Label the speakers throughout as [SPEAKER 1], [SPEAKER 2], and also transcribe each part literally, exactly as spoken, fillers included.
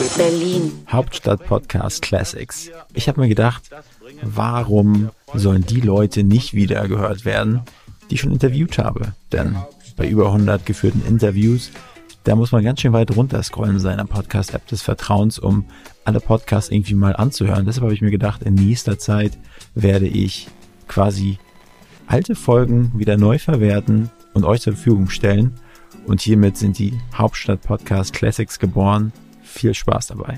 [SPEAKER 1] Berlin.
[SPEAKER 2] Hauptstadt-Podcast Classics. Ich habe mir gedacht, warum sollen die Leute nicht wieder gehört werden, die ich schon interviewt habe? Denn bei über hundert geführten Interviews, da muss man ganz schön weit runterscrollen in seiner Podcast-App des Vertrauens, um alle Podcasts irgendwie mal anzuhören. Deshalb habe ich mir gedacht, in nächster Zeit werde ich quasi alte Folgen wieder neu verwerten und euch zur Verfügung stellen. Und hiermit sind die Hauptstadt-Podcast Classics geboren. Viel Spaß dabei.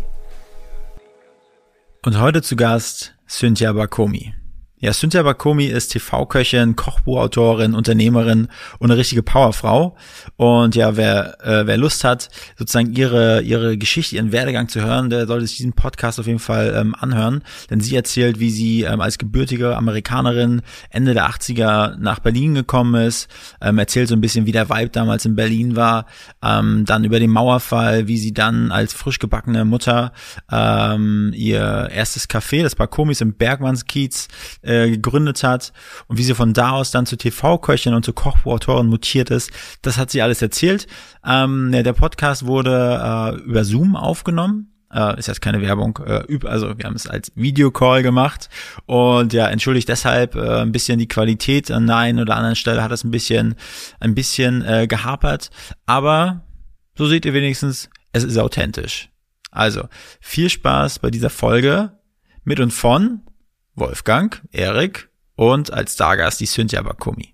[SPEAKER 2] Und heute zu Gast Cynthia Bakomi. Ja, Cynthia Bakomi ist T V-Köchin, Kochbuchautorin, Unternehmerin und eine richtige Powerfrau. Und ja, wer äh, wer Lust hat, sozusagen ihre ihre Geschichte, ihren Werdegang zu hören, der sollte sich diesen Podcast auf jeden Fall ähm, anhören. Denn sie erzählt, wie sie ähm, als gebürtige Amerikanerin Ende der achtziger nach Berlin gekommen ist, ähm, erzählt so ein bisschen, wie der Vibe damals in Berlin war, ähm, dann über den Mauerfall, wie sie dann als frisch gebackene Mutter ähm, ihr erstes Café, das Bakomis im Bergmannskiez, gegründet hat und wie sie von da aus dann zu T V-Köchin und zu Kochbuchautorin mutiert ist. Das hat sie alles erzählt. Ähm, ja, der Podcast wurde äh, über Zoom aufgenommen. Äh, ist jetzt keine Werbung. Äh, also wir haben es als Videocall gemacht und ja, entschuldigt deshalb äh, ein bisschen die Qualität. An der einen oder anderen Stelle hat es ein bisschen, ein bisschen äh, gehapert. Aber so seht ihr wenigstens, es ist authentisch. Also viel Spaß bei dieser Folge mit und von Wolfgang, Erik und als Stargast die Cynthia Bakomi.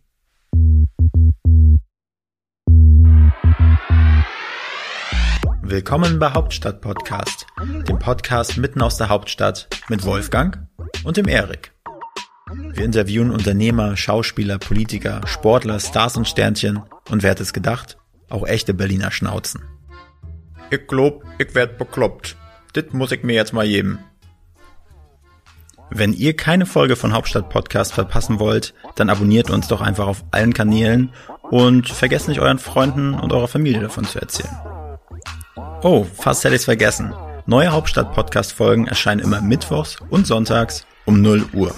[SPEAKER 2] Willkommen bei Hauptstadt Podcast, dem Podcast mitten aus der Hauptstadt mit Wolfgang und dem Erik. Wir interviewen Unternehmer, Schauspieler, Politiker, Sportler, Stars und Sternchen und wer hätte es gedacht, auch echte Berliner Schnauzen. Ich glaub, ich werd bekloppt. Das muss ich mir jetzt mal geben. Wenn ihr keine Folge von Hauptstadt Podcast verpassen wollt, dann abonniert uns doch einfach auf allen Kanälen und vergesst nicht euren Freunden und eurer Familie davon zu erzählen. Oh, fast hätte ich's vergessen. Neue Hauptstadt Podcast Folgen erscheinen immer mittwochs und sonntags um null Uhr.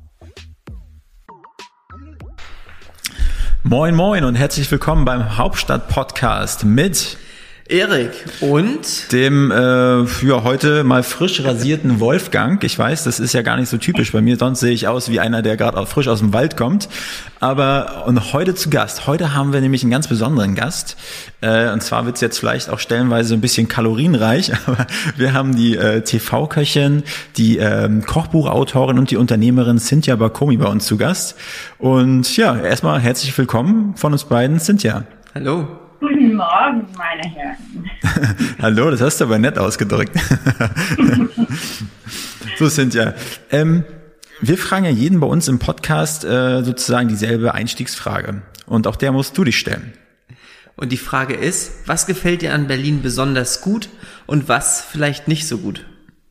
[SPEAKER 2] Moin moin und herzlich willkommen beim Hauptstadt Podcast mit
[SPEAKER 3] Erik und
[SPEAKER 2] dem äh, ja heute mal frisch rasierten Wolfgang. Ich weiß, das ist ja gar nicht so typisch bei mir, sonst sehe ich aus wie einer, der gerade frisch aus dem Wald kommt. Aber und heute zu Gast. Heute haben wir nämlich einen ganz besonderen Gast. Äh, und zwar wird es jetzt vielleicht auch stellenweise ein bisschen kalorienreich, aber wir haben die äh, T V-Köchin, die ähm, Kochbuchautorin und die Unternehmerin Cynthia Bakomi bei uns zu Gast. Und ja, erstmal herzlich willkommen von uns beiden, Cynthia.
[SPEAKER 3] Hallo.
[SPEAKER 1] Guten Morgen, meine Herren.
[SPEAKER 2] Hallo, das hast du aber nett ausgedrückt. So, Cynthia, ähm, wir fragen ja jeden bei uns im Podcast äh, sozusagen dieselbe Einstiegsfrage. Und auch der musst du dich stellen.
[SPEAKER 3] Und die Frage ist, was gefällt dir an Berlin besonders gut und was vielleicht nicht so gut?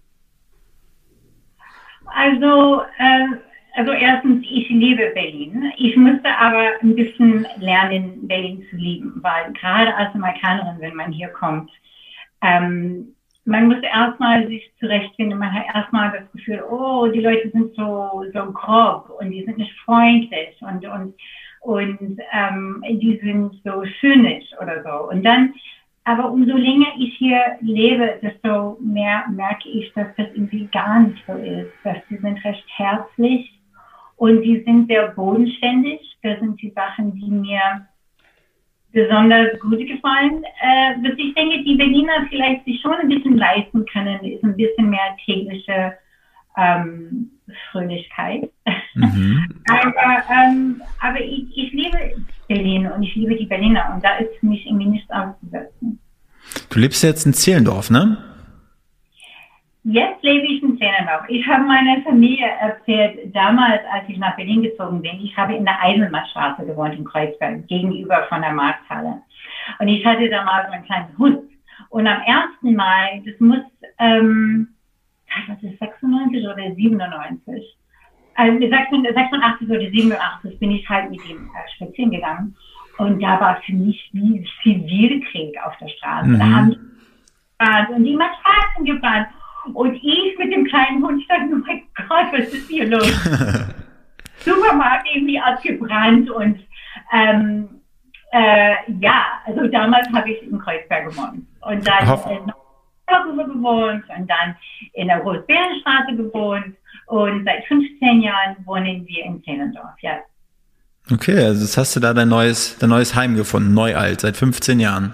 [SPEAKER 1] Also, äh, also erstens, ich liebe Berlin. Ich musste aber ein bisschen lernen, Berlin zu lieben, weil gerade als Amerikanerin, wenn man hier kommt, ähm, man muss erstmal sich zurechtfinden. Man hat erstmal das Gefühl, oh, die Leute sind so so grob und die sind nicht freundlich und und und ähm, die sind so zynisch oder so. Und dann, aber umso länger ich hier lebe, desto mehr merke ich, dass das irgendwie gar nicht so ist. Dass die sind recht herzlich. Und die sind sehr bodenständig. Das sind die Sachen, die mir besonders gut gefallen. Äh, was ich denke, die Berliner vielleicht sich schon ein bisschen leisten können, ist ein bisschen mehr tägliche ähm, Fröhlichkeit. Mhm. aber ähm, aber ich, ich liebe Berlin und ich liebe die Berliner und da ist für mich irgendwie nichts auszusetzen.
[SPEAKER 2] Du lebst jetzt in Zehlendorf, ne?
[SPEAKER 1] Jetzt lebe ich in Zehlendorf. Ich habe meiner Familie erzählt, damals, als ich nach Berlin gezogen bin, ich habe in der Eisenbahnstraße gewohnt, in Kreuzberg, gegenüber von der Markthalle. Und ich hatte damals einen kleinen Hund. Und am ersten Mai, das muss, ähm, was ist sechsundneunzig oder siebenundneunzig? Also sechsundachtzig oder siebenundachtzig bin ich halt mit ihm äh, spazieren gegangen. Und da war für mich wie Zivilkrieg auf der Straße. Mhm. Da haben die gebrannt und die Matratzen gebrannt. Und ich mit dem kleinen Hund stand, oh mein Gott, was ist hier los? Supermarkt irgendwie abgebrannt und ähm, äh, ja, also damals habe ich in Kreuzberg gewohnt. Und dann
[SPEAKER 2] Hoff-
[SPEAKER 1] äh, Bürgerhof gewohnt und dann in der Großbärenstraße gewohnt und seit fünfzehn Jahren wohnen wir in Zehlendorf, ja.
[SPEAKER 2] Okay, also jetzt hast du da dein neues, dein neues Heim gefunden, Neualt, seit fünfzehn Jahren.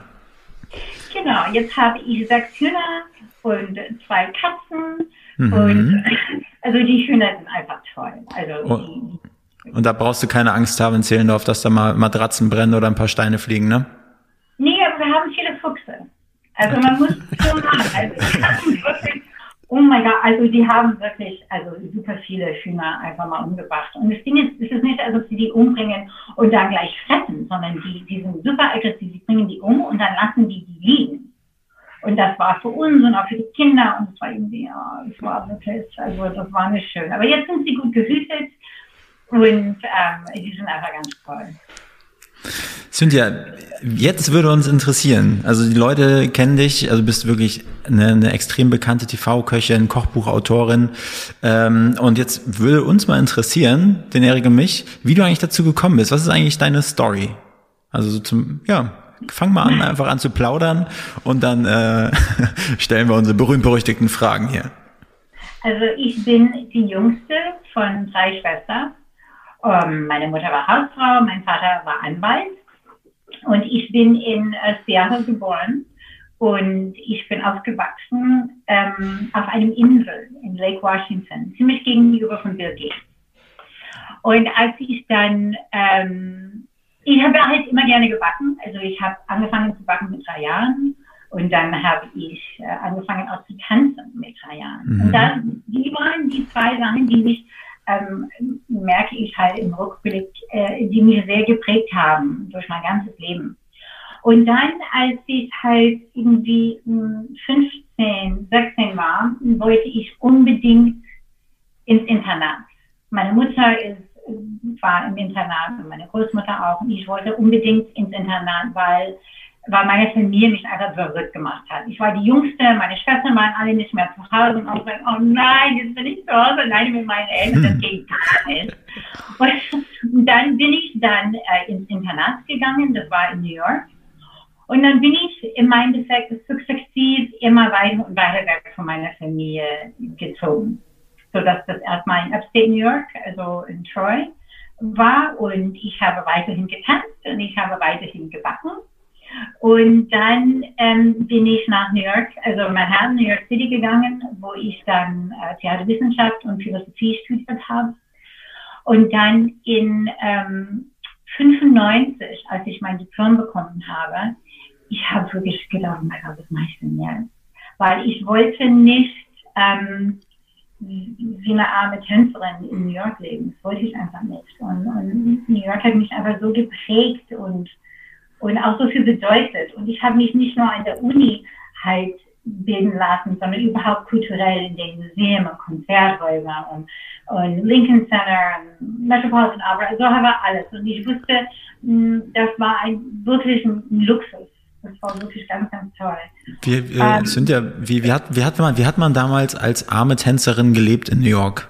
[SPEAKER 1] Genau, jetzt habe ich sechs Hühner und zwei Katzen
[SPEAKER 2] Mhm.
[SPEAKER 1] und also die Hühner sind einfach toll. Also
[SPEAKER 2] Oh.
[SPEAKER 1] die,
[SPEAKER 2] Und da brauchst du keine Angst haben in Zehlendorf, dass da mal Matratzen brennen oder ein paar Steine fliegen, ne?
[SPEAKER 1] nee, aber wir haben viele Füchse. Also man muss schon machen. Also die Katzen wirklich, oh mein Gott, also die haben wirklich also super viele Hühner einfach mal umgebracht. Und das Ding ist, es ist nicht, als ob sie die umbringen und dann gleich fressen, sondern die, die sind super aggressiv, sie bringen die um und dann lassen die die liegen. Und das war für uns und auch für die Kinder und es war irgendwie, ja, es war wirklich, also das war nicht schön. Aber jetzt sind sie gut gehütet und ähm, die sind einfach ganz toll.
[SPEAKER 2] Cynthia, jetzt würde uns interessieren, also die Leute kennen dich, also du bist wirklich eine, eine extrem bekannte T V-Köchin, Kochbuchautorin ähm, und jetzt würde uns mal interessieren, den Erik und mich, wie du eigentlich dazu gekommen bist. Was ist eigentlich deine Story? Also so zum, ja, fang mal an, einfach an zu plaudern und dann äh, stellen wir unsere berühmt-berüchtigten Fragen hier.
[SPEAKER 1] Also ich bin die jüngste von drei Schwestern. Um, meine Mutter war Hausfrau, mein Vater war Anwalt und ich bin in äh, Seattle geboren und ich bin aufgewachsen ähm, auf einem Insel in Lake Washington, ziemlich gegenüber von Bill Gates. Und als ich dann, ähm, ich habe halt immer gerne gebacken, also ich habe angefangen zu backen mit drei Jahren und dann habe ich äh, angefangen auch zu tanzen mit drei Jahren. Mhm. Und dann, die waren die zwei Sachen, die mich Ähm, merke ich halt im Rückblick, äh, die mich sehr geprägt haben durch mein ganzes Leben. Und dann, als ich halt irgendwie mh, fünfzehn, sechzehn war, wollte ich unbedingt ins Internat. Meine Mutter ist, war im Internat und meine Großmutter auch und ich wollte unbedingt ins Internat, weil weil meine Familie mich einfach verrückt gemacht hat. Ich war die Jüngste, meine Schwestern waren alle nicht mehr zu Hause und auch gesagt, oh nein, jetzt bin ich zu Hause alleine mit meinen Eltern, das geht gar nicht. Und dann bin ich dann äh, ins Internat gegangen, das war in New York. Und dann bin ich in meinem Defekt sukzessiv immer weiter und weiter weg von meiner Familie gezogen. Sodass das erstmal in Upstate New York, also in Troy, war und ich habe weiterhin getanzt und ich habe weiterhin gebacken. Und dann ähm, bin ich nach New York, also Manhattan, New York City gegangen, wo ich dann äh, Theaterwissenschaft und Philosophie studiert habe. Und dann in ähm, fünfundneunzig, als ich mein Diplom bekommen habe, ich habe wirklich gedacht, oh mein Gott, was mache ich denn jetzt? Weil ich wollte nicht ähm, wie eine arme Tänzerin in New York leben. Das wollte ich einfach nicht. Und, und New York hat mich einfach so geprägt und und auch so viel bedeutet. Und ich habe mich nicht nur an der Uni halt bilden lassen, sondern überhaupt kulturell in den Museen und Konzerthäusern und, und Lincoln Center und Metropolitan Opera, so habe ich alles. Und ich wusste, das war ein, wirklich ein Luxus. Das war wirklich ganz, ganz toll.
[SPEAKER 2] Wir, äh, ähm, sind ja, wie, wie, hat, wie, hat man, wie hat man damals als arme Tänzerin gelebt in New York?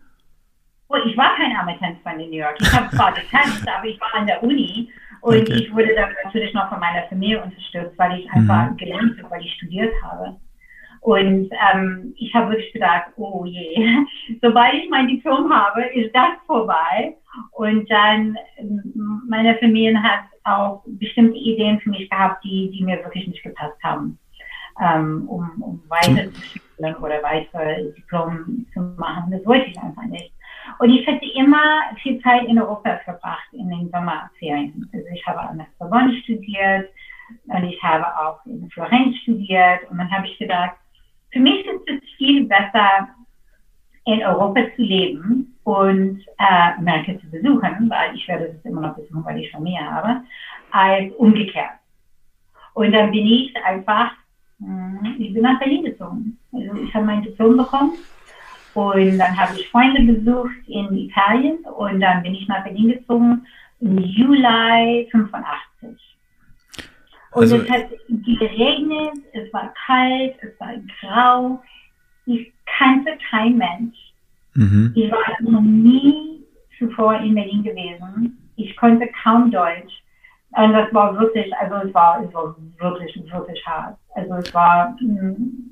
[SPEAKER 1] Oh, ich war keine arme Tänzerin in New York. Ich habe zwar getanzt, aber ich war an der Uni. Und okay. Ich wurde dann natürlich noch von meiner Familie unterstützt, weil ich einfach mhm. gelernt habe, weil ich studiert habe. Und ähm, ich habe wirklich gedacht, oh je, sobald ich mein Diplom habe, ist das vorbei. Und dann, meine Familie hat auch bestimmte Ideen für mich gehabt, die, die mir wirklich nicht gepasst haben, ähm, um, um weiter zu studieren oder weiter Diplom zu machen. Das wollte ich einfach nicht. Und ich hatte immer viel Zeit in Europa verbracht, in den Sommerferien. Also ich habe an der Sorbonne studiert und ich habe auch in Florenz studiert. Und dann habe ich gedacht, für mich ist es viel besser, in Europa zu leben und äh, Amerika zu besuchen, weil ich werde das immer noch besuchen, weil ich Familie habe, als umgekehrt. Und dann bin ich einfach, mh, ich bin nach Berlin gezogen. Also ich habe mein Diplom bekommen. Und dann habe ich Freunde besucht in Italien und dann bin ich nach Berlin gezogen im Juli fünfundachtzig. Und also, es hat geregnet, es war kalt, es war grau. Ich kannte keinen Mensch. Mhm. Ich war noch nie zuvor in Berlin gewesen. Ich konnte kaum Deutsch. Und das war wirklich, also es war, es war wirklich, wirklich hart. Also es war, mh,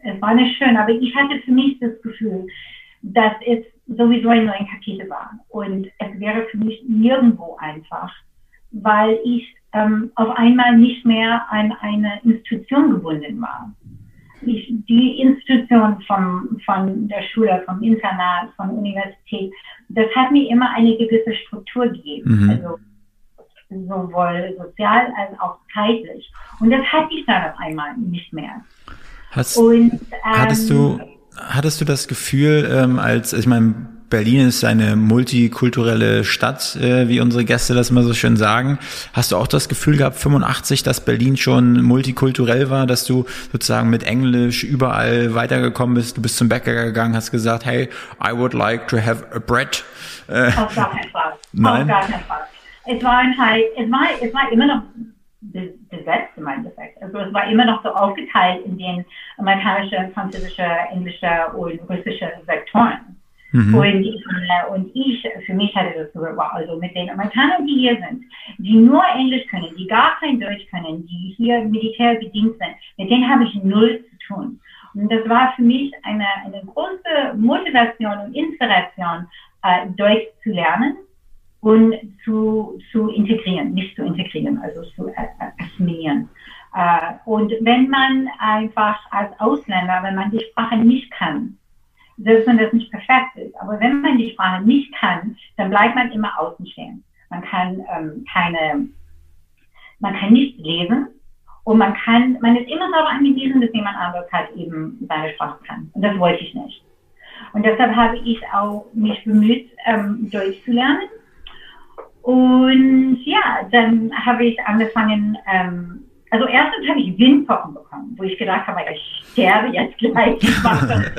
[SPEAKER 1] es war nicht schön, aber ich hatte für mich das Gefühl, dass es sowieso ein neues Kapitel war und es wäre für mich nirgendwo einfach, weil ich ähm, auf einmal nicht mehr an eine Institution gebunden war. Ich, die Institution vom, von der Schule, vom Internat, von der Universität, das hat mir immer eine gewisse Struktur gegeben, mhm. also sowohl sozial als auch zeitlich. Und das hatte ich dann auf einmal nicht mehr.
[SPEAKER 2] Hast,
[SPEAKER 1] und, ähm,
[SPEAKER 2] hattest du hattest du das Gefühl, ähm, als ich meine, Berlin ist eine multikulturelle Stadt, äh, wie unsere Gäste das immer so schön sagen. Hast du auch das Gefühl gehabt, fünfundachtzig, dass Berlin schon multikulturell war, dass du sozusagen mit Englisch überall weitergekommen bist? Du bist zum Bäcker gegangen, hast gesagt, hey, I would like to have a bread.
[SPEAKER 1] Äh, Auf gar keinen Fall.
[SPEAKER 2] Nein.
[SPEAKER 1] Auf gar keinen Fall. Es war halt, es war, es war immer noch besetzt im Endeffekt. Also es war immer noch so aufgeteilt in den amerikanischen, französischen, englischen und russischen Sektoren. Mhm. Und, äh, und ich, für mich hatte das so, wow, also mit den Amerikanern, die hier sind, die nur Englisch können, die gar kein Deutsch können, die hier militärbedient sind, mit denen habe ich null zu tun. Und das war für mich eine, eine große Motivation und Inspiration, äh, Deutsch zu lernen und zu, zu integrieren, nicht zu integrieren, also zu äh, assimilieren. Äh, und wenn man einfach als Ausländer, wenn man die Sprache nicht kann, selbst wenn das nicht perfekt ist, aber wenn man die Sprache nicht kann, dann bleibt man immer außen stehen. Man kann ähm, keine, man kann nicht lesen und man kann, man ist immer darauf angewiesen, dass jemand anderes halt eben seine Sprache kann. Und das wollte ich nicht. Und deshalb habe ich auch mich bemüht, ähm, Deutsch zu lernen. Und ja, dann habe ich angefangen, ähm, also erstens habe ich Windpocken bekommen, wo ich gedacht habe, ich sterbe jetzt gleich. Ich mache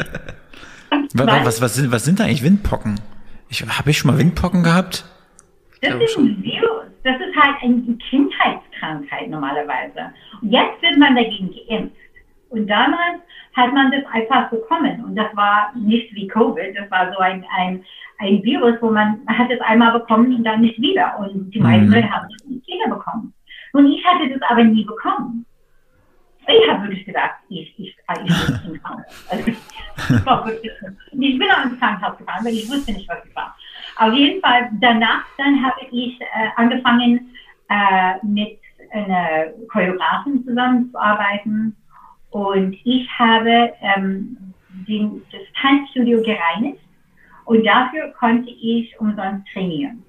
[SPEAKER 2] Was, was, was, sind, was sind eigentlich Windpocken? Ich, habe ich schon mal Windpocken gehabt?
[SPEAKER 1] Das ist ein Virus. Das ist halt eine Kindheitskrankheit normalerweise. Und jetzt wird man dagegen geimpft. Und damals hat man das einfach bekommen. Und das war nicht wie Covid. Das war so ein, ein, ein Virus, wo man, man hat es einmal bekommen und dann nicht wieder. Und die meisten Leute mhm. haben es nicht wieder bekommen. Und ich hatte das aber nie bekommen. Ich habe wirklich gedacht, ich, ich, ich bin ins Krankenhaus. Also, ich, war wirklich, ich bin auch ins Krankenhaus gefahren, weil ich wusste nicht, was es war. Auf jeden Fall, danach dann habe ich äh, angefangen, äh, mit einer Choreografin zusammenzuarbeiten. Und ich habe ähm, den, das Tanzstudio gereinigt. Und dafür konnte ich umsonst trainieren.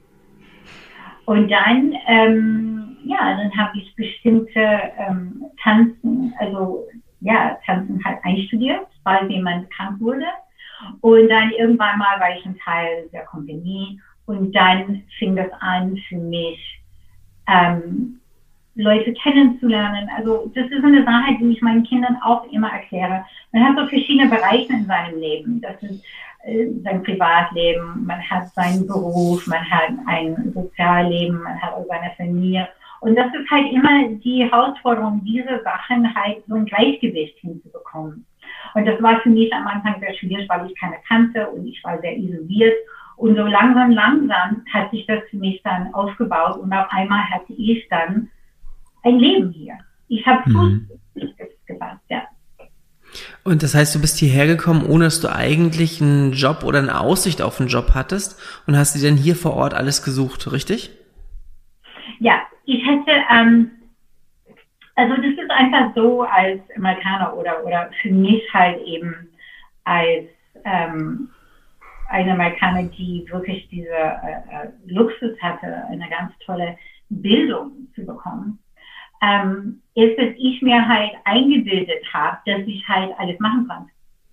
[SPEAKER 1] Und dann, ähm, ja, dann habe ich bestimmte ähm, Tanzen, also ja, Tanzen halt einstudiert, weil jemand krank wurde. Und dann irgendwann mal war ich ein Teil der Kompanie. Und dann fing das an für mich, ähm, Leute kennenzulernen. Also das ist eine Sache, die ich meinen Kindern auch immer erkläre. Man hat so verschiedene Bereiche in seinem Leben. Das ist sein Privatleben, man hat seinen Beruf, man hat ein Sozialleben, man hat auch seine Familie. Und das ist halt immer die Herausforderung, diese Sachen halt so ein Gleichgewicht hinzubekommen. Und das war für mich am Anfang sehr schwierig, weil ich keine kannte und ich war sehr isoliert. Und so langsam, langsam hat sich das für mich dann aufgebaut und auf einmal hatte ich dann ein Leben hier. Ich habe mhm. Fuß gefasst, ja.
[SPEAKER 3] Und das heißt, du bist hierher gekommen, ohne dass du eigentlich einen Job oder eine Aussicht auf einen Job hattest und hast dir denn hier vor Ort alles gesucht, richtig?
[SPEAKER 1] Ja, ich hätte, ähm, also das ist einfach so als Amerikaner oder, oder für mich halt eben als ähm, eine Amerikaner, die wirklich diese äh, Luxus hatte, eine ganz tolle Bildung zu bekommen. Ähm, ist, dass ich mir halt eingebildet habe, dass ich halt alles machen kann.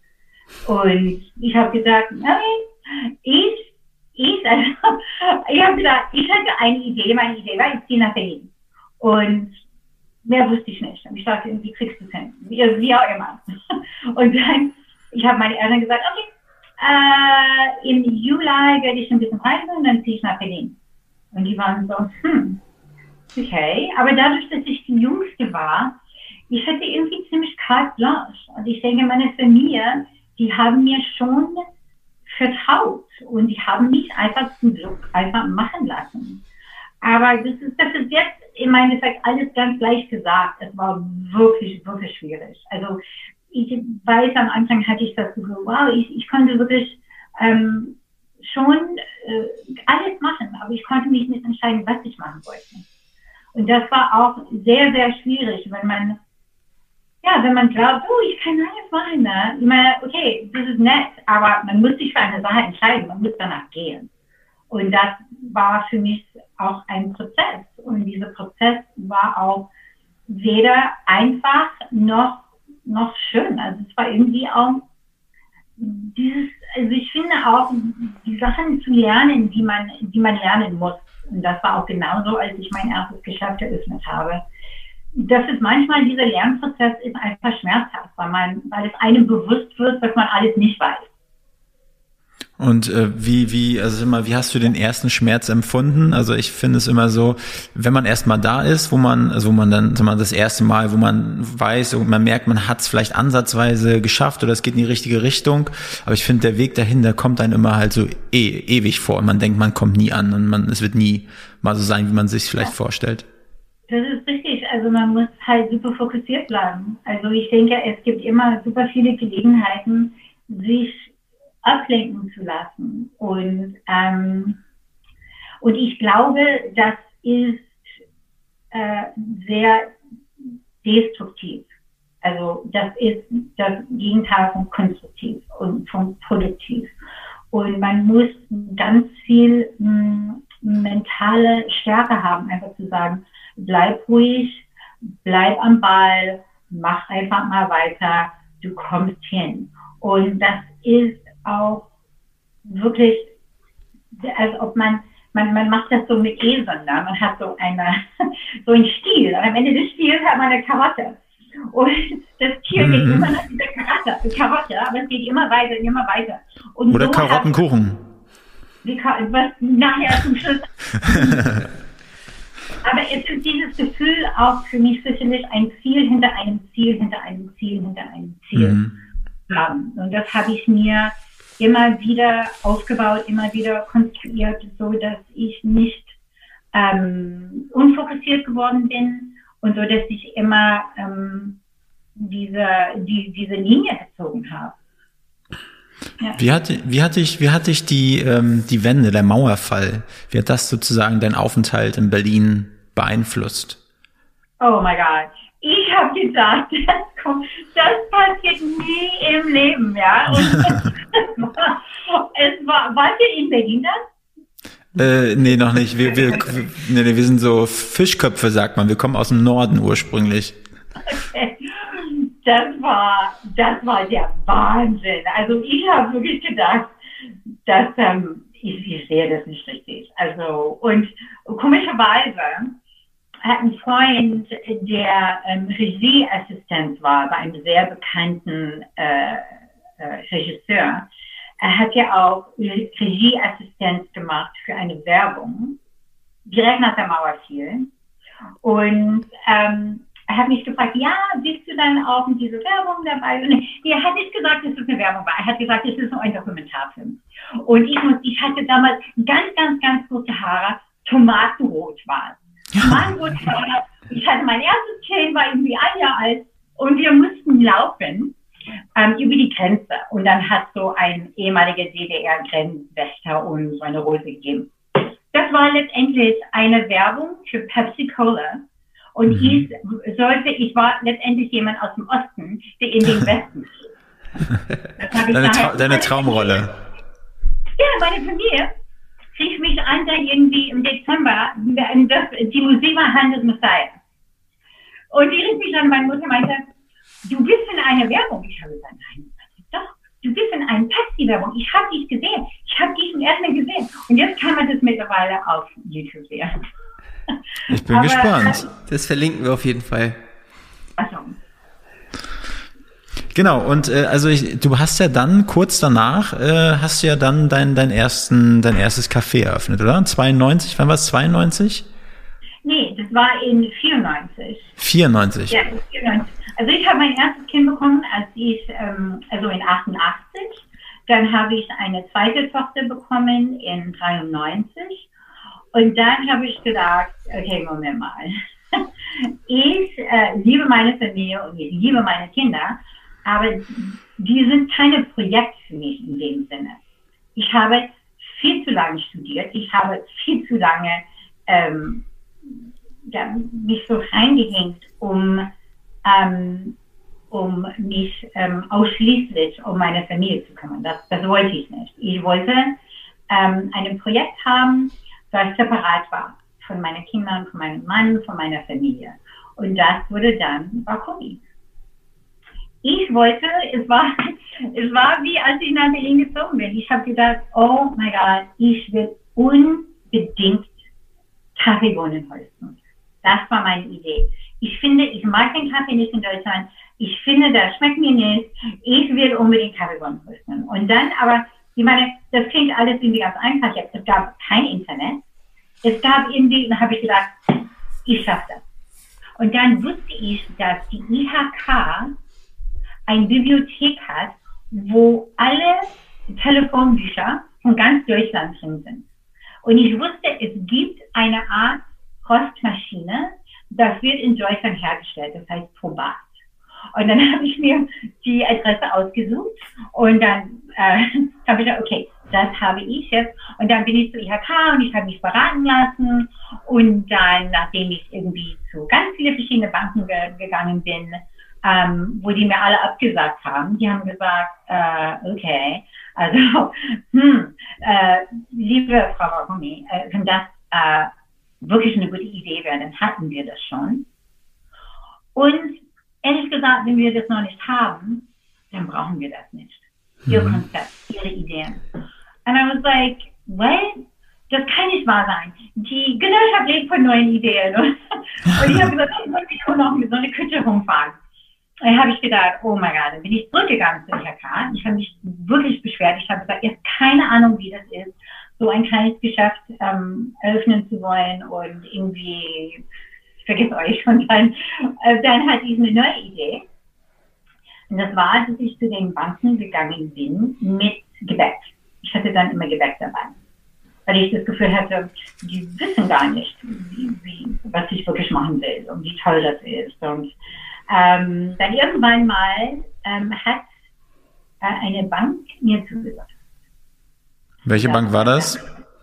[SPEAKER 1] Und ich habe gesagt, nein, ich, ich, also, ich habe gesagt, ich hatte eine Idee, meine Idee war, ich ziehe nach Berlin. Und mehr wusste ich nicht. Und ich dachte, wie kriegst du es hin? Wie, wie auch immer. Und dann, ich habe meine Eltern gesagt, okay, äh, im Juli werde ich ein bisschen reisen und dann ziehe ich nach Berlin. Und die waren so, hm, okay, aber dadurch, dass ich die Jüngste war, ich hatte irgendwie ziemlich carte blanche. Und ich denke, meine Familie, die haben mir schon vertraut und die haben mich einfach zum Glück einfach machen lassen. Aber das ist, das ist jetzt im Endeffekt alles ganz leicht gesagt. Es war wirklich, wirklich schwierig. Also ich weiß, am Anfang hatte ich das Gefühl, wow, ich, ich konnte wirklich ähm, schon äh, alles machen, aber ich konnte mich nicht entscheiden, was ich machen wollte. Und das war auch sehr, sehr schwierig, wenn man, ja, wenn man glaubt, oh, ich kann alles machen, ne? Ich meine, okay, das ist nett, aber man muss sich für eine Sache entscheiden, man muss danach gehen. Und das war für mich auch ein Prozess. Und dieser Prozess war auch weder einfach noch, noch schön. Also es war irgendwie auch dieses, also ich finde auch, die Sachen zu lernen, die man, die man lernen muss. Und das war auch genauso, als ich mein erstes Geschäft eröffnet habe. Das ist manchmal, dieser Lernprozess ist einfach schmerzhaft, weil man, weil es einem bewusst wird, dass man alles nicht weiß.
[SPEAKER 2] Und äh, wie, wie, also immer, wie hast du den ersten Schmerz empfunden? Also ich finde es immer so, wenn man erstmal da ist, wo man, also wo man dann, sag mal, das erste Mal, wo man weiß und man merkt, man hat es vielleicht ansatzweise geschafft oder es geht in die richtige Richtung. Aber ich finde, der Weg dahin, der kommt einem immer halt so e ewig vor und man denkt, man kommt nie an und man, es wird nie mal so sein, wie man sich vielleicht vorstellt.
[SPEAKER 1] Das ist richtig. Also man muss halt super fokussiert bleiben. Also ich denke, es gibt immer super viele Gelegenheiten, sich ablenken zu lassen. Und, ähm, und ich glaube, das ist äh, sehr destruktiv. Also das ist das Gegenteil von konstruktiv und von produktiv. Und man muss ganz viel mh, mentale Stärke haben, einfach zu sagen, bleib ruhig, bleib am Ball, mach einfach mal weiter, du kommst hin. Und das ist auch wirklich, als ob man, man, man macht das so mit Eseln, ne? Man hat so eine, so einen Stiel, und am Ende des Stiels hat man eine Karotte. Und das Tier geht
[SPEAKER 2] Mhm.
[SPEAKER 1] immer nach dieser Karotte, Karotte, aber es geht immer weiter, immer weiter. Und
[SPEAKER 2] Oder
[SPEAKER 1] so
[SPEAKER 2] Karottenkuchen.
[SPEAKER 1] hat, was nachher zum Schluss. Aber es ist dieses Gefühl auch für mich sicherlich ein Ziel hinter einem Ziel, hinter einem Ziel, hinter einem Ziel
[SPEAKER 2] Mhm.
[SPEAKER 1] haben. Und das habe ich mir immer wieder aufgebaut, immer wieder konstruiert, so dass ich nicht ähm, unfokussiert geworden bin und so, dass ich immer ähm, diese, die, diese Linie gezogen habe. Ja.
[SPEAKER 2] Wie hat, wie hat dich, wie hat dich die, ähm, die Wende, der Mauerfall, wie hat das sozusagen deinen Aufenthalt in Berlin beeinflusst?
[SPEAKER 1] Oh mein Gott. Ich habe gedacht, das, kommt, das passiert nie im Leben, ja. Und es war, es war, wart ihr in Berlin dann?
[SPEAKER 2] Äh, nee, noch nicht. Wir, wir, nee, nee, wir sind so Fischköpfe, sagt man. Wir kommen aus dem Norden ursprünglich.
[SPEAKER 1] Okay. Das war, das war der Wahnsinn. Also ich habe wirklich gedacht, dass ähm, ich, ich sehe das nicht richtig. Also und komischerweise hat ein Freund, der ähm, Regieassistent war bei einem sehr bekannten äh, äh, Regisseur. Er hat ja auch Regieassistenz gemacht für eine Werbung, direkt nach der Mauer fiel. Und ähm, er hat mich gefragt, ja, bist du dann auch in dieser Werbung dabei? Und er hat nicht gesagt, dass es eine Werbung war. Er hat gesagt, es ist nur ein Dokumentarfilm. Und ich, muss, ich hatte damals ganz, ganz, ganz kurze Haare, Tomatenrot waren. Tomatenrot war, ich hatte mein erstes Kind, war irgendwie ein Jahr alt und wir mussten laufen ähm, über die Grenze. Und dann hat so ein ehemaliger D D R-Grenzwächter uns so eine Rose gegeben. Das war letztendlich eine Werbung für Pepsi-Cola. Und mhm. ich sollte, ich war letztendlich jemand aus dem Osten, der in den Westen geht.
[SPEAKER 2] Deine, Tra deine Traumrolle.
[SPEAKER 1] Ja, meine Familie rief mich an, dann irgendwie im Dezember, das, die Musik war Hand des Messiah. Und die rief mich an, meine Mutter meinte, du bist in einer Werbung. Ich habe gesagt, nein, doch, du bist in einer Pepsi-Werbung. Ich habe dich gesehen. Ich habe dich zum ersten Mal gesehen. Und jetzt kann man das mittlerweile auf YouTube sehen.
[SPEAKER 2] Ich bin
[SPEAKER 1] Aber,
[SPEAKER 2] gespannt.
[SPEAKER 3] Das verlinken wir auf jeden Fall.
[SPEAKER 1] Also.
[SPEAKER 2] Genau, und äh, also ich, du hast ja dann kurz danach, äh, hast du ja dann dein, dein, ersten, dein erstes Café eröffnet, oder? zweiundneunzig, wann war es? zweiundneunzig?
[SPEAKER 1] Nee, das war in vierundneunzig.
[SPEAKER 2] vierundneunzig?
[SPEAKER 1] Ja, vierundneunzig. Also ich habe mein erstes Kind bekommen, als ich, ähm, also in achtundachtzig. Dann habe ich eine zweite Tochter bekommen in dreiundneunzig. Und dann habe ich gedacht, okay, Moment mal. Ich äh, liebe meine Familie und ich liebe meine Kinder, aber die sind keine Projekte für mich in dem Sinne. Ich habe viel zu lange studiert, ich habe viel zu lange ähm, ja, mich so reingehängt, um, ähm, um mich ähm, ausschließlich um meine Familie zu kümmern. Das, das wollte ich nicht. Ich wollte ähm, ein Projekt haben, das separat war von meinen Kindern, von meinem Mann, von meiner Familie. Und das wurde dann Bakomi. Ich wollte, es war, es war wie als ich nach Berlin gezogen bin. Ich habe gedacht, oh mein Gott, ich will unbedingt Kaffeebohnen rösten. Das war meine Idee. Ich finde, ich mag den Kaffee nicht in Deutschland. Ich finde, das schmeckt mir nicht. Ich will unbedingt Kaffeebohnen rösten. Und dann aber, ich meine, das klingt alles irgendwie ganz einfach. Es gab kein Internet. Es gab irgendwie, und da habe ich gedacht, ich schaffe das. Und dann wusste ich, dass die I H K eine Bibliothek hat, wo alle Telefonbücher von ganz Deutschland drin sind. Und ich wusste, es gibt eine Art Rostmaschine, das wird in Deutschland hergestellt, das heißt Probat. Und dann habe ich mir die Adresse ausgesucht und dann äh, habe ich gesagt, okay, das habe ich jetzt. Und dann bin ich zur I H K und ich habe mich beraten lassen. Und dann, nachdem ich irgendwie zu ganz viele verschiedene Banken ge gegangen bin, ähm, wo die mir alle abgesagt haben, die haben gesagt, äh, okay, also, hm, äh, liebe Frau Bakomi, äh, wenn das äh, wirklich eine gute Idee wäre, dann hatten wir das schon. Und ehrlich gesagt, wenn wir das noch nicht haben, dann brauchen wir das nicht. Ihr
[SPEAKER 2] Mhm.
[SPEAKER 1] Konzept, Ihre Ideen. And I was like, what? Das kann nicht wahr sein. Die Gesellschaft lebt von neuen Ideen. Und ich habe gesagt, ich wollte schon noch mit so einer Küche rumfahren. Dann habe ich gedacht, oh mein Gott, dann bin ich zurückgegangen zu I H K. Ich habe mich wirklich beschwert. Ich habe gesagt, ihr habt keine Ahnung, wie das ist, so ein kleines Geschäft ähm, eröffnen zu wollen und irgendwie, vergiss euch. Und dann, äh, dann hatte ich eine neue Idee. Und das war, dass ich zu den Banken gegangen bin mit Gebäck. Ich hatte dann immer Gebäck dabei. Weil ich das Gefühl hatte, die wissen gar nicht, wie, wie, was ich wirklich machen will und wie toll das ist. Und ähm, dann irgendwann mal ähm, hat äh, eine Bank mir zugesagt.
[SPEAKER 2] Welche
[SPEAKER 1] Ja,
[SPEAKER 2] Bank war das?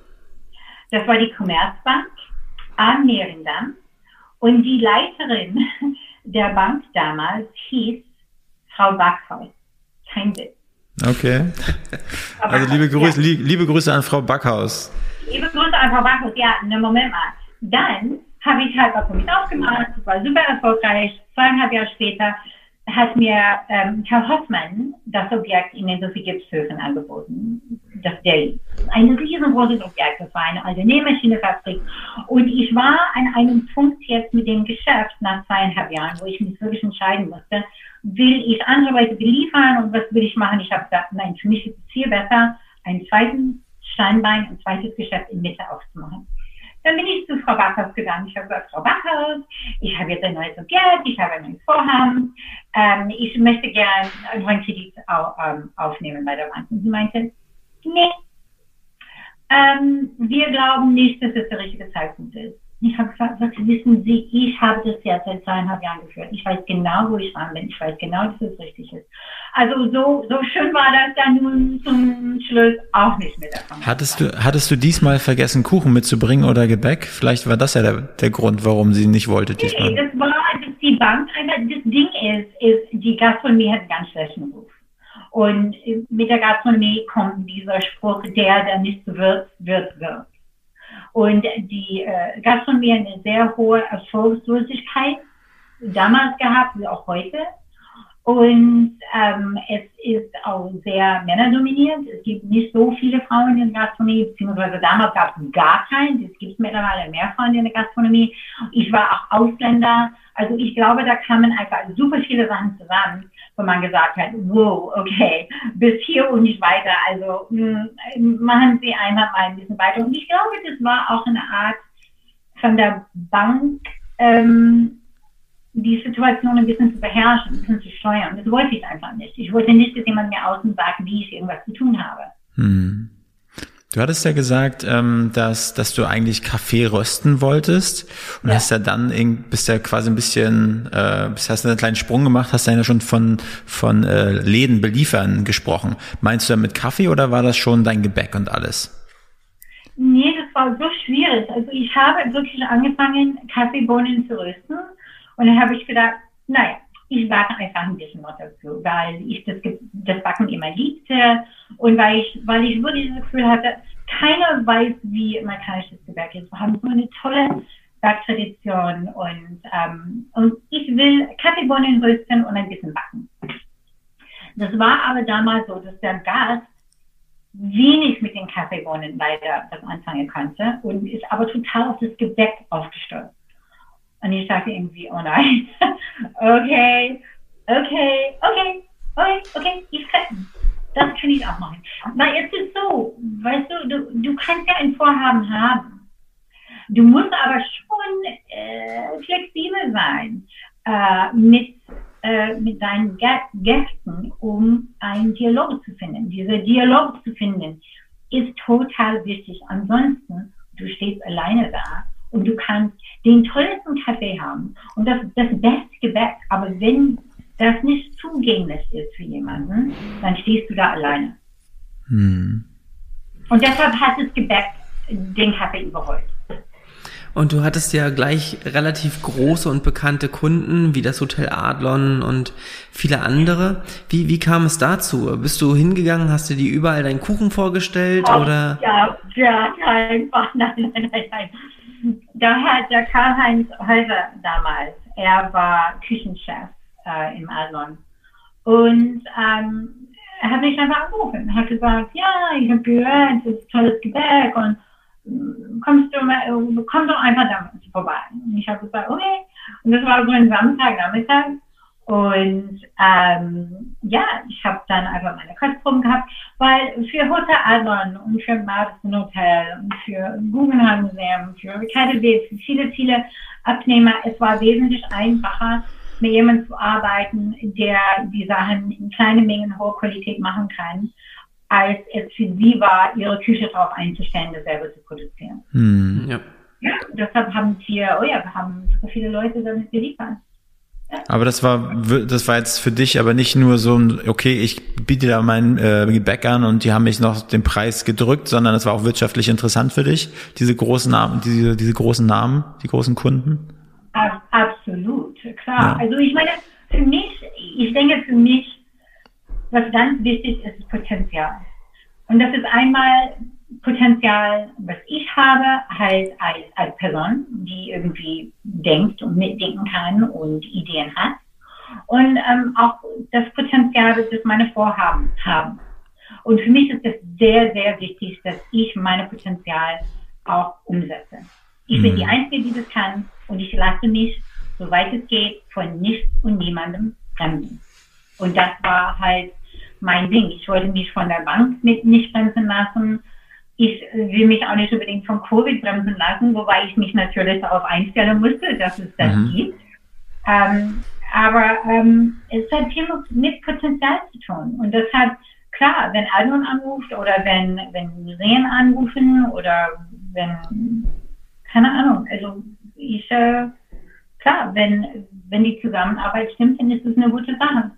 [SPEAKER 1] Das war die Commerzbank am Mehringdamm. Und die Leiterin der Bank damals hieß Frau Backhaus. Kein Witz.
[SPEAKER 2] Okay. Also liebe Grüße,
[SPEAKER 1] Ja.
[SPEAKER 2] lie- liebe Grüße an Frau Backhaus.
[SPEAKER 1] Liebe Grüße an Frau Backhaus. Ja, ne, Moment mal. Dann habe ich halt was für mich aufgemacht. Das war super erfolgreich. Zweieinhalb Jahre später hat mir ähm, Herr Hoffmann das Objekt in den Sophie Gipshöfen angeboten. Das der ein riesengroßes Objekt, das war eine alte Nähmaschinefabrik. Und ich war an einem Punkt jetzt mit dem Geschäft nach zweieinhalb Jahren, wo ich mich wirklich entscheiden musste, will ich andere Leute beliefern und was will ich machen? Ich habe gesagt, nein, für mich ist es viel besser, einen zweiten Standbein, ein zweites Geschäft in Mitte aufzumachen. Dann bin ich zu Frau Backhaus gegangen. Ich habe gesagt, Frau Backhaus, ich habe jetzt ein neues Objekt, ich habe ein neues Vorhaben, ähm, ich möchte gerne einen neuen Kredit au, ähm, aufnehmen bei der Bank. Und sie meinte, nee, ähm, wir glauben nicht, dass das der richtige Zeitpunkt ist. Ich habe gesagt, was wissen Sie, ich habe das jetzt seit zweieinhalb Jahren geführt. Ich weiß genau, wo ich dran bin. Ich weiß genau, dass es richtig ist. Also so, so schön war das dann nun zum Schluss auch nicht mit der Familie.
[SPEAKER 2] Hattest du, hattest du diesmal vergessen, Kuchen mitzubringen oder Gebäck? Vielleicht war das ja der, der Grund, warum sie nicht wollte
[SPEAKER 1] Nee,
[SPEAKER 2] diesmal.
[SPEAKER 1] das war, dass die Bank einfach, das Ding ist, ist, die Gastronomie hat einen ganz schlechten Ruf. Und mit der Gastronomie kommt dieser Spruch, der, der nicht wird, wird, wird. Und die äh, Gastronomie hat eine sehr hohe Erfolgslosigkeit damals gehabt, wie auch heute. Und ähm, es ist auch sehr männerdominiert. Es gibt nicht so viele Frauen in der Gastronomie, beziehungsweise damals gab es gar keinen. Es gibt mittlerweile mehr Frauen in der Gastronomie. Ich war auch Ausländer. Also ich glaube, da kamen einfach super viele Sachen zusammen, wo man gesagt hat, wow, okay, bis hier und nicht weiter. Also mh, machen Sie einfach mal ein bisschen weiter. Und ich glaube, das war auch eine Art von der Bank, ähm, die Situation ein bisschen zu beherrschen, ein bisschen zu steuern. Das wollte ich einfach nicht. Ich wollte nicht, dass jemand mir außen sagt, wie ich irgendwas zu tun habe.
[SPEAKER 2] Hm. Du hattest ja gesagt, ähm, dass, dass du eigentlich Kaffee rösten wolltest und
[SPEAKER 1] Ja.
[SPEAKER 2] hast ja dann, in, bist ja quasi ein bisschen, äh, bist, hast einen kleinen Sprung gemacht, hast ja schon von, von äh, Läden beliefern gesprochen. Meinst du damit Kaffee oder war das schon dein Gebäck und alles?
[SPEAKER 1] Nee, das war so schwierig. Also ich habe wirklich angefangen, Kaffeebohnen zu rösten und dann habe ich gedacht, naja, ich backe einfach ein bisschen noch dazu, weil ich das, das Backen immer liebte und weil ich, weil ich wirklich das Gefühl hatte, keiner weiß, wie amerikanisches Gebäck ist. Wir haben so eine tolle Backtradition und, ähm, und ich will Kaffeebohnen rösten und ein bisschen backen. Das war aber damals so, dass der Gast wenig mit den Kaffeebohnen leider das anfangen konnte und ist aber total auf das Gebäck aufgestürzt. Und ich sagte irgendwie, oh nein, okay, okay, okay, okay, okay, ich kann, das kann ich auch machen. Weil es ist so, weißt du, du, du kannst ja ein Vorhaben haben. Du musst aber schon äh, flexibel sein äh, mit, äh, mit deinen Gästen, um einen Dialog zu finden. Dieser Dialog zu finden ist total wichtig. Ansonsten, du stehst alleine da. Und du kannst den tollsten Kaffee haben und das, das beste Gebäck, aber wenn das nicht zugänglich ist für jemanden, dann stehst du da alleine. Hm. Und deshalb hat das Gebäck den Kaffee überholt.
[SPEAKER 3] Und du hattest ja gleich relativ große und bekannte Kunden, wie das Hotel Adlon und viele andere. Wie, wie kam es dazu? Bist du hingegangen, hast du dir überall deinen Kuchen vorgestellt?
[SPEAKER 1] Oh,
[SPEAKER 3] oder?
[SPEAKER 1] Ja, ja, einfach, nein, nein, nein, nein. Da hat der Karl-Heinz Häuser damals, er war Küchenchef äh, im Adlon. Und ähm, er hat mich einfach angerufen. Er hat gesagt, ja, ich habe gehört, das ist tolles Gebäck und kommst du mal, komm doch einfach da vorbei. Und ich habe gesagt, okay. Und das war so ein Samstagnachmittag. Und ähm, ja, ich habe dann einfach meine Kostproben gehabt, weil für Hotel Adlon und für Madison Hotel und für Guggenheim Museum, für Ricardo Witt, für viele, viele Abnehmer, es war wesentlich einfacher, mit jemandem zu arbeiten, der die Sachen in kleinen Mengen hoher Qualität machen kann, als es für sie war, ihre Küche darauf einzustellen, das selber zu produzieren.
[SPEAKER 2] Hm.
[SPEAKER 3] Ja.
[SPEAKER 1] Ja, deshalb haben wir, oh ja, wir haben so viele Leute damit geliefert. Ja.
[SPEAKER 2] Aber das war, das war jetzt für dich aber nicht nur so ein, okay, ich biete da mein äh, Gebäck an und die haben mich noch den Preis gedrückt, sondern es war auch wirtschaftlich interessant für dich, diese großen Namen, diese, diese großen Namen, die großen Kunden?
[SPEAKER 1] Ab, absolut, klar.
[SPEAKER 2] Ja.
[SPEAKER 1] Also ich meine, für mich, ich denke für mich, was ganz wichtig ist, ist Potenzial. Und das ist einmal Potenzial, was ich habe, halt als, als Person, die irgendwie denkt und mitdenken kann und Ideen hat. Und ähm, auch das Potenzial, das meine Vorhaben haben. Und für mich ist es sehr, sehr wichtig, dass ich meine Potenzial auch umsetze. Ich bin die Einzige, die das kann und ich lasse mich, soweit es geht, von nichts und niemandem bremsen. Und das war halt mein Ding. Ich wollte mich von der Bank mit nicht bremsen lassen. Ich will mich auch nicht unbedingt von Covid bremsen lassen, wobei ich mich natürlich darauf einstellen musste, dass es das mhm. gibt. Ähm, aber ähm, es hat viel mit Potenzial zu tun. Und deshalb, klar, wenn Adlon anruft oder wenn, wenn Museen anrufen oder wenn, keine Ahnung, also ich, äh, klar, wenn, wenn die Zusammenarbeit stimmt, dann ist es eine gute Sache.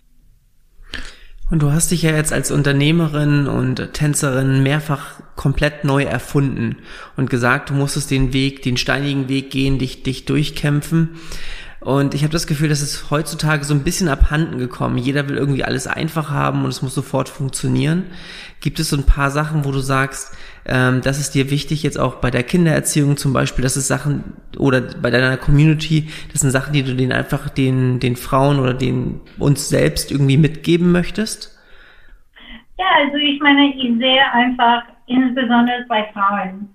[SPEAKER 3] Und du hast dich ja jetzt als Unternehmerin und Tänzerin mehrfach komplett neu erfunden und gesagt, du musstest den Weg, den steinigen Weg gehen, dich, dich durchkämpfen. Und ich habe das Gefühl, das ist heutzutage so ein bisschen abhanden gekommen. Jeder will irgendwie alles einfach haben und es muss sofort funktionieren. Gibt es so ein paar Sachen, wo du sagst, ähm, das ist dir wichtig, jetzt auch bei der Kindererziehung zum Beispiel, das ist Sachen, oder bei deiner Community, das sind Sachen, die du denen einfach den, den Frauen oder den uns selbst irgendwie mitgeben möchtest?
[SPEAKER 1] Ja, also ich meine, ich sehe einfach, insbesondere bei Frauen,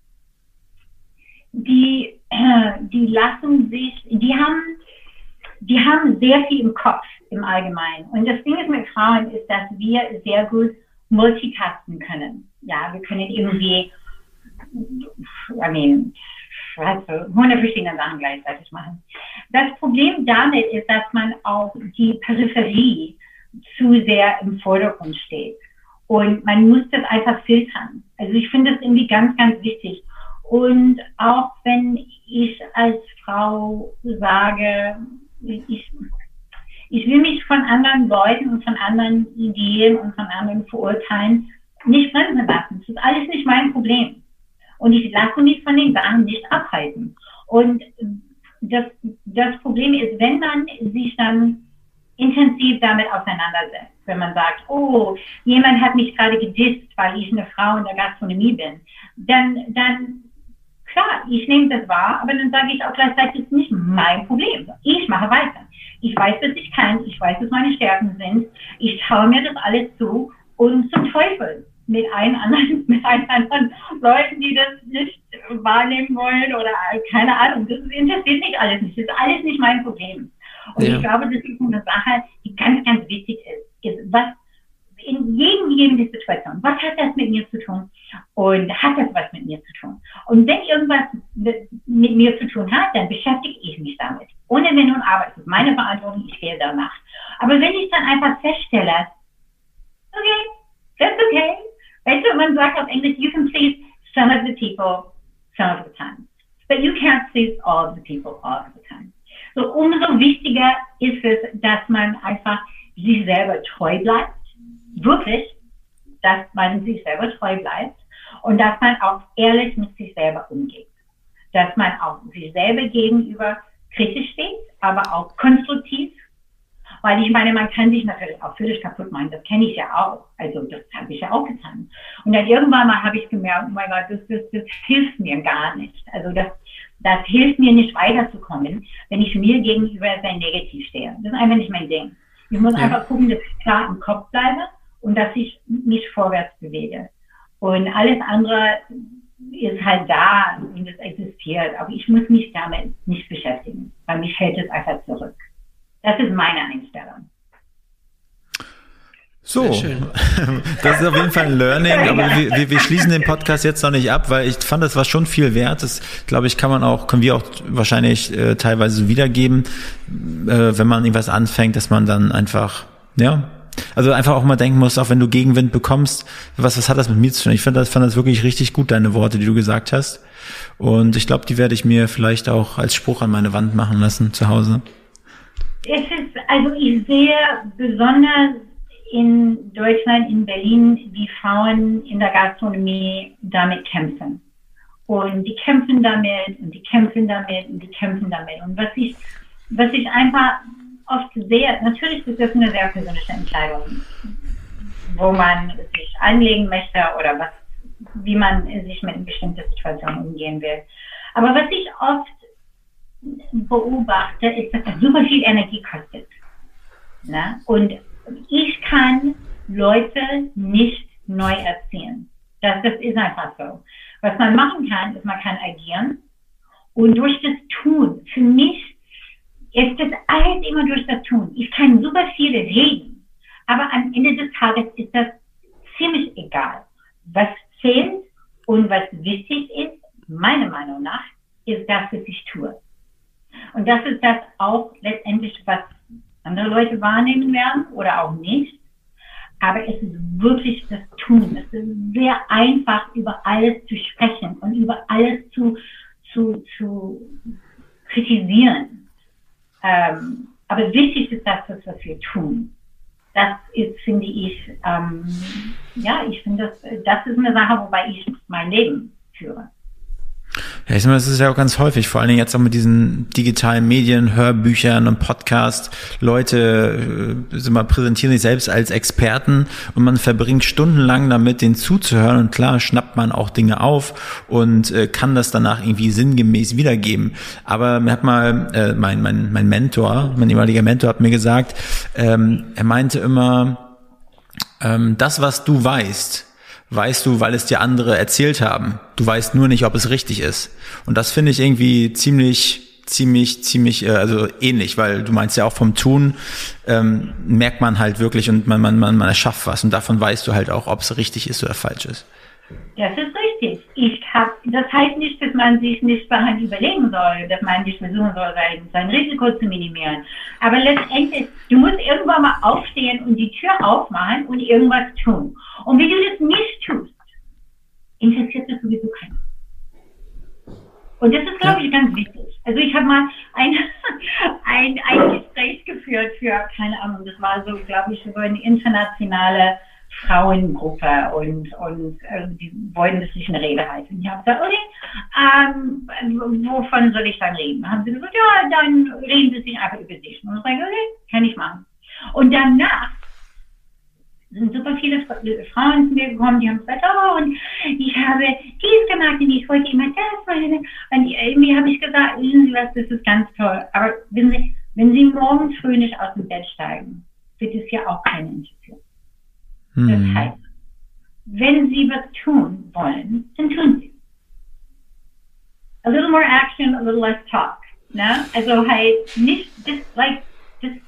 [SPEAKER 1] die die lassen sich, die haben, die haben sehr viel im Kopf im Allgemeinen. Und das Ding ist mit Frauen ist, dass wir sehr gut multitasken können. Ja, wir können irgendwie, I mean, also hundert verschiedene Sachen gleichzeitig machen. Das Problem damit ist, dass man auch die Peripherie zu sehr im Vordergrund steht. Und man muss das einfach filtern. Also ich finde das irgendwie ganz, ganz wichtig. Und auch wenn ich als Frau sage, ich, ich will mich von anderen Leuten und von anderen Ideen und von anderen Verurteilen nicht bremsen lassen. Das ist alles nicht mein Problem. Und ich lasse mich von den Sachen nicht abhalten. Und das, das Problem ist, wenn man sich dann intensiv damit auseinandersetzt, wenn man sagt, oh, jemand hat mich gerade gedisst, weil ich eine Frau in der Gastronomie bin, dann, dann klar, ich nehme das wahr, aber dann sage ich auch gleichzeitig, das ist nicht mein Problem. Ich mache weiter. Ich weiß, was ich kann, ich weiß, was meine Stärken sind, ich traue mir das alles zu und zum Teufel mit allen anderen, mit allen anderen Leuten, die das nicht wahrnehmen wollen oder keine Ahnung, das interessiert mich alles nicht, das ist alles nicht mein Problem. Und ja. ich glaube, das ist eine Sache, die ganz, ganz wichtig ist, ist was in jedem, jedem Situation, was hat das mit mir zu tun? Und hat das was mit mir zu tun? Und wenn irgendwas mit, mit mir zu tun hat, dann beschäftige ich mich damit. Ohne Wenn und Aber, es ist meine Verantwortung, ich gehe danach. Aber wenn ich dann einfach feststelle, okay, that's okay. Weißt du, man sagt auf Englisch, you can please some of the people some of the time. But you can't please all of the people all of the time. So umso wichtiger ist es, dass man einfach sich selber treu bleibt. Wirklich, dass man sich selber treu bleibt und dass man auch ehrlich mit sich selber umgeht. Dass man auch sich selber gegenüber kritisch steht, aber auch konstruktiv. Weil ich meine, man kann sich natürlich auch völlig kaputt machen, das kenne ich ja auch. Also das habe ich ja auch getan. Und dann irgendwann mal habe ich gemerkt, oh mein Gott, das, das, das hilft mir gar nicht. Also das, das hilft mir nicht weiterzukommen, wenn ich mir gegenüber sehr negativ stehe. Das ist einfach nicht mein Ding. Ich muss ja. einfach gucken, dass ich klar im Kopf bleibe und dass ich mich vorwärts bewege. Und alles andere ist halt da und es existiert. Aber ich muss mich damit nicht beschäftigen, weil mich hält es einfach zurück. Das ist meine Einstellung.
[SPEAKER 2] So, das ist auf jeden Fall ein Learning, aber wir, wir, wir schließen den Podcast jetzt noch nicht ab, weil ich fand, das war schon viel wert. Das, glaube ich, kann man auch, können wir auch wahrscheinlich äh, teilweise so wiedergeben, äh, wenn man irgendwas anfängt, dass man dann einfach, ja, also einfach auch mal denken muss, auch wenn du Gegenwind bekommst, was, was hat das mit mir zu tun? Ich fand das, fand das wirklich richtig gut, deine Worte, die du gesagt hast. Und ich glaube, die werde ich mir vielleicht auch als Spruch an meine Wand machen lassen zu Hause.
[SPEAKER 1] Es ist, also ich sehe besonders in Deutschland, in Berlin, wie Frauen in der Gastronomie damit kämpfen. Und die kämpfen damit und die kämpfen damit und die kämpfen damit. Und was ich, was ich einfach oft sehe, natürlich ist das eine sehr persönliche Entscheidung, wo man sich anlegen möchte oder was, wie man sich mit einer bestimmten Situation umgehen will. Aber was ich oft beobachte, ist, dass das super viel Energie kostet. Ne? Und ich kann Leute nicht neu erziehen. Das, das ist einfach so. Was man machen kann, ist, man kann agieren und durch das Tun. Für mich ist das alles immer durch das Tun. Ich kann super viele reden, aber am Ende des Tages ist das ziemlich egal. Was zählt und was wichtig ist, meiner Meinung nach, ist das, was ich tue. Und das ist das auch letztendlich, was andere Leute wahrnehmen werden oder auch nicht. Aber es ist wirklich das Tun. Es ist sehr einfach, über alles zu sprechen und über alles zu, zu, zu kritisieren. Ähm, aber wichtig ist das, was wir tun. Das ist, finde ich, ähm, ja, ich finde, das, das ist eine Sache, wobei ich mein Leben führe.
[SPEAKER 2] Ja, ich sag mal, das ist ja auch ganz häufig, vor allen Dingen jetzt auch mit diesen digitalen Medien, Hörbüchern und Podcasts. Leute äh, sind mal, präsentieren sich selbst als Experten und man verbringt stundenlang damit, denen zuzuhören und klar schnappt man auch Dinge auf und äh, kann das danach irgendwie sinngemäß wiedergeben. Aber mir hat mal äh, mein, mein, mein Mentor, mein ehemaliger Mentor hat mir gesagt, ähm, er meinte immer, ähm, das, was du weißt, weißt du, weil es dir andere erzählt haben. Du weißt nur nicht, ob es richtig ist. Und das finde ich irgendwie ziemlich, ziemlich, ziemlich, äh, also ähnlich, weil du meinst ja auch vom Tun ähm, merkt man halt wirklich und man, man, man, man erschafft was und davon weißt du halt auch, ob es richtig ist oder falsch ist.
[SPEAKER 1] Das ist richtig. Ich hab, das heißt nicht, dass man sich nicht vorher überlegen soll, dass man nicht versuchen soll, sein, sein Risiko zu minimieren. Aber letztendlich, du musst irgendwann mal aufstehen und die Tür aufmachen und irgendwas tun. Und wenn du das nicht tust, interessiert das sowieso keinen. Und das ist, glaube ich, ganz wichtig. Also ich habe mal ein, ein, ein Gespräch geführt für, keine Ahnung, das war so, glaube ich, so eine internationale Frauengruppe und, und äh, die wollten, dass ich eine Rede halte. Und ich habe gesagt, okay, ähm, wovon soll ich dann reden? Haben sie gesagt, ja, dann reden Sie sich einfach über sich. Und ich sage, okay, kann ich machen. Und danach sind super viele Frauen zu mir gekommen, die haben gesagt, oh, und ich habe dies gemacht und ich wollte immer das machen. Und irgendwie habe ich gesagt, wissen Sie was, das ist ganz toll. Aber wenn Sie, wenn Sie morgens früh nicht aus dem Bett steigen, wird es ja auch keinen interessieren. Hm. Das heißt, wenn Sie was tun wollen, dann tun Sie. A little more action, a little less talk. Ne? Also halt nicht, just like, just,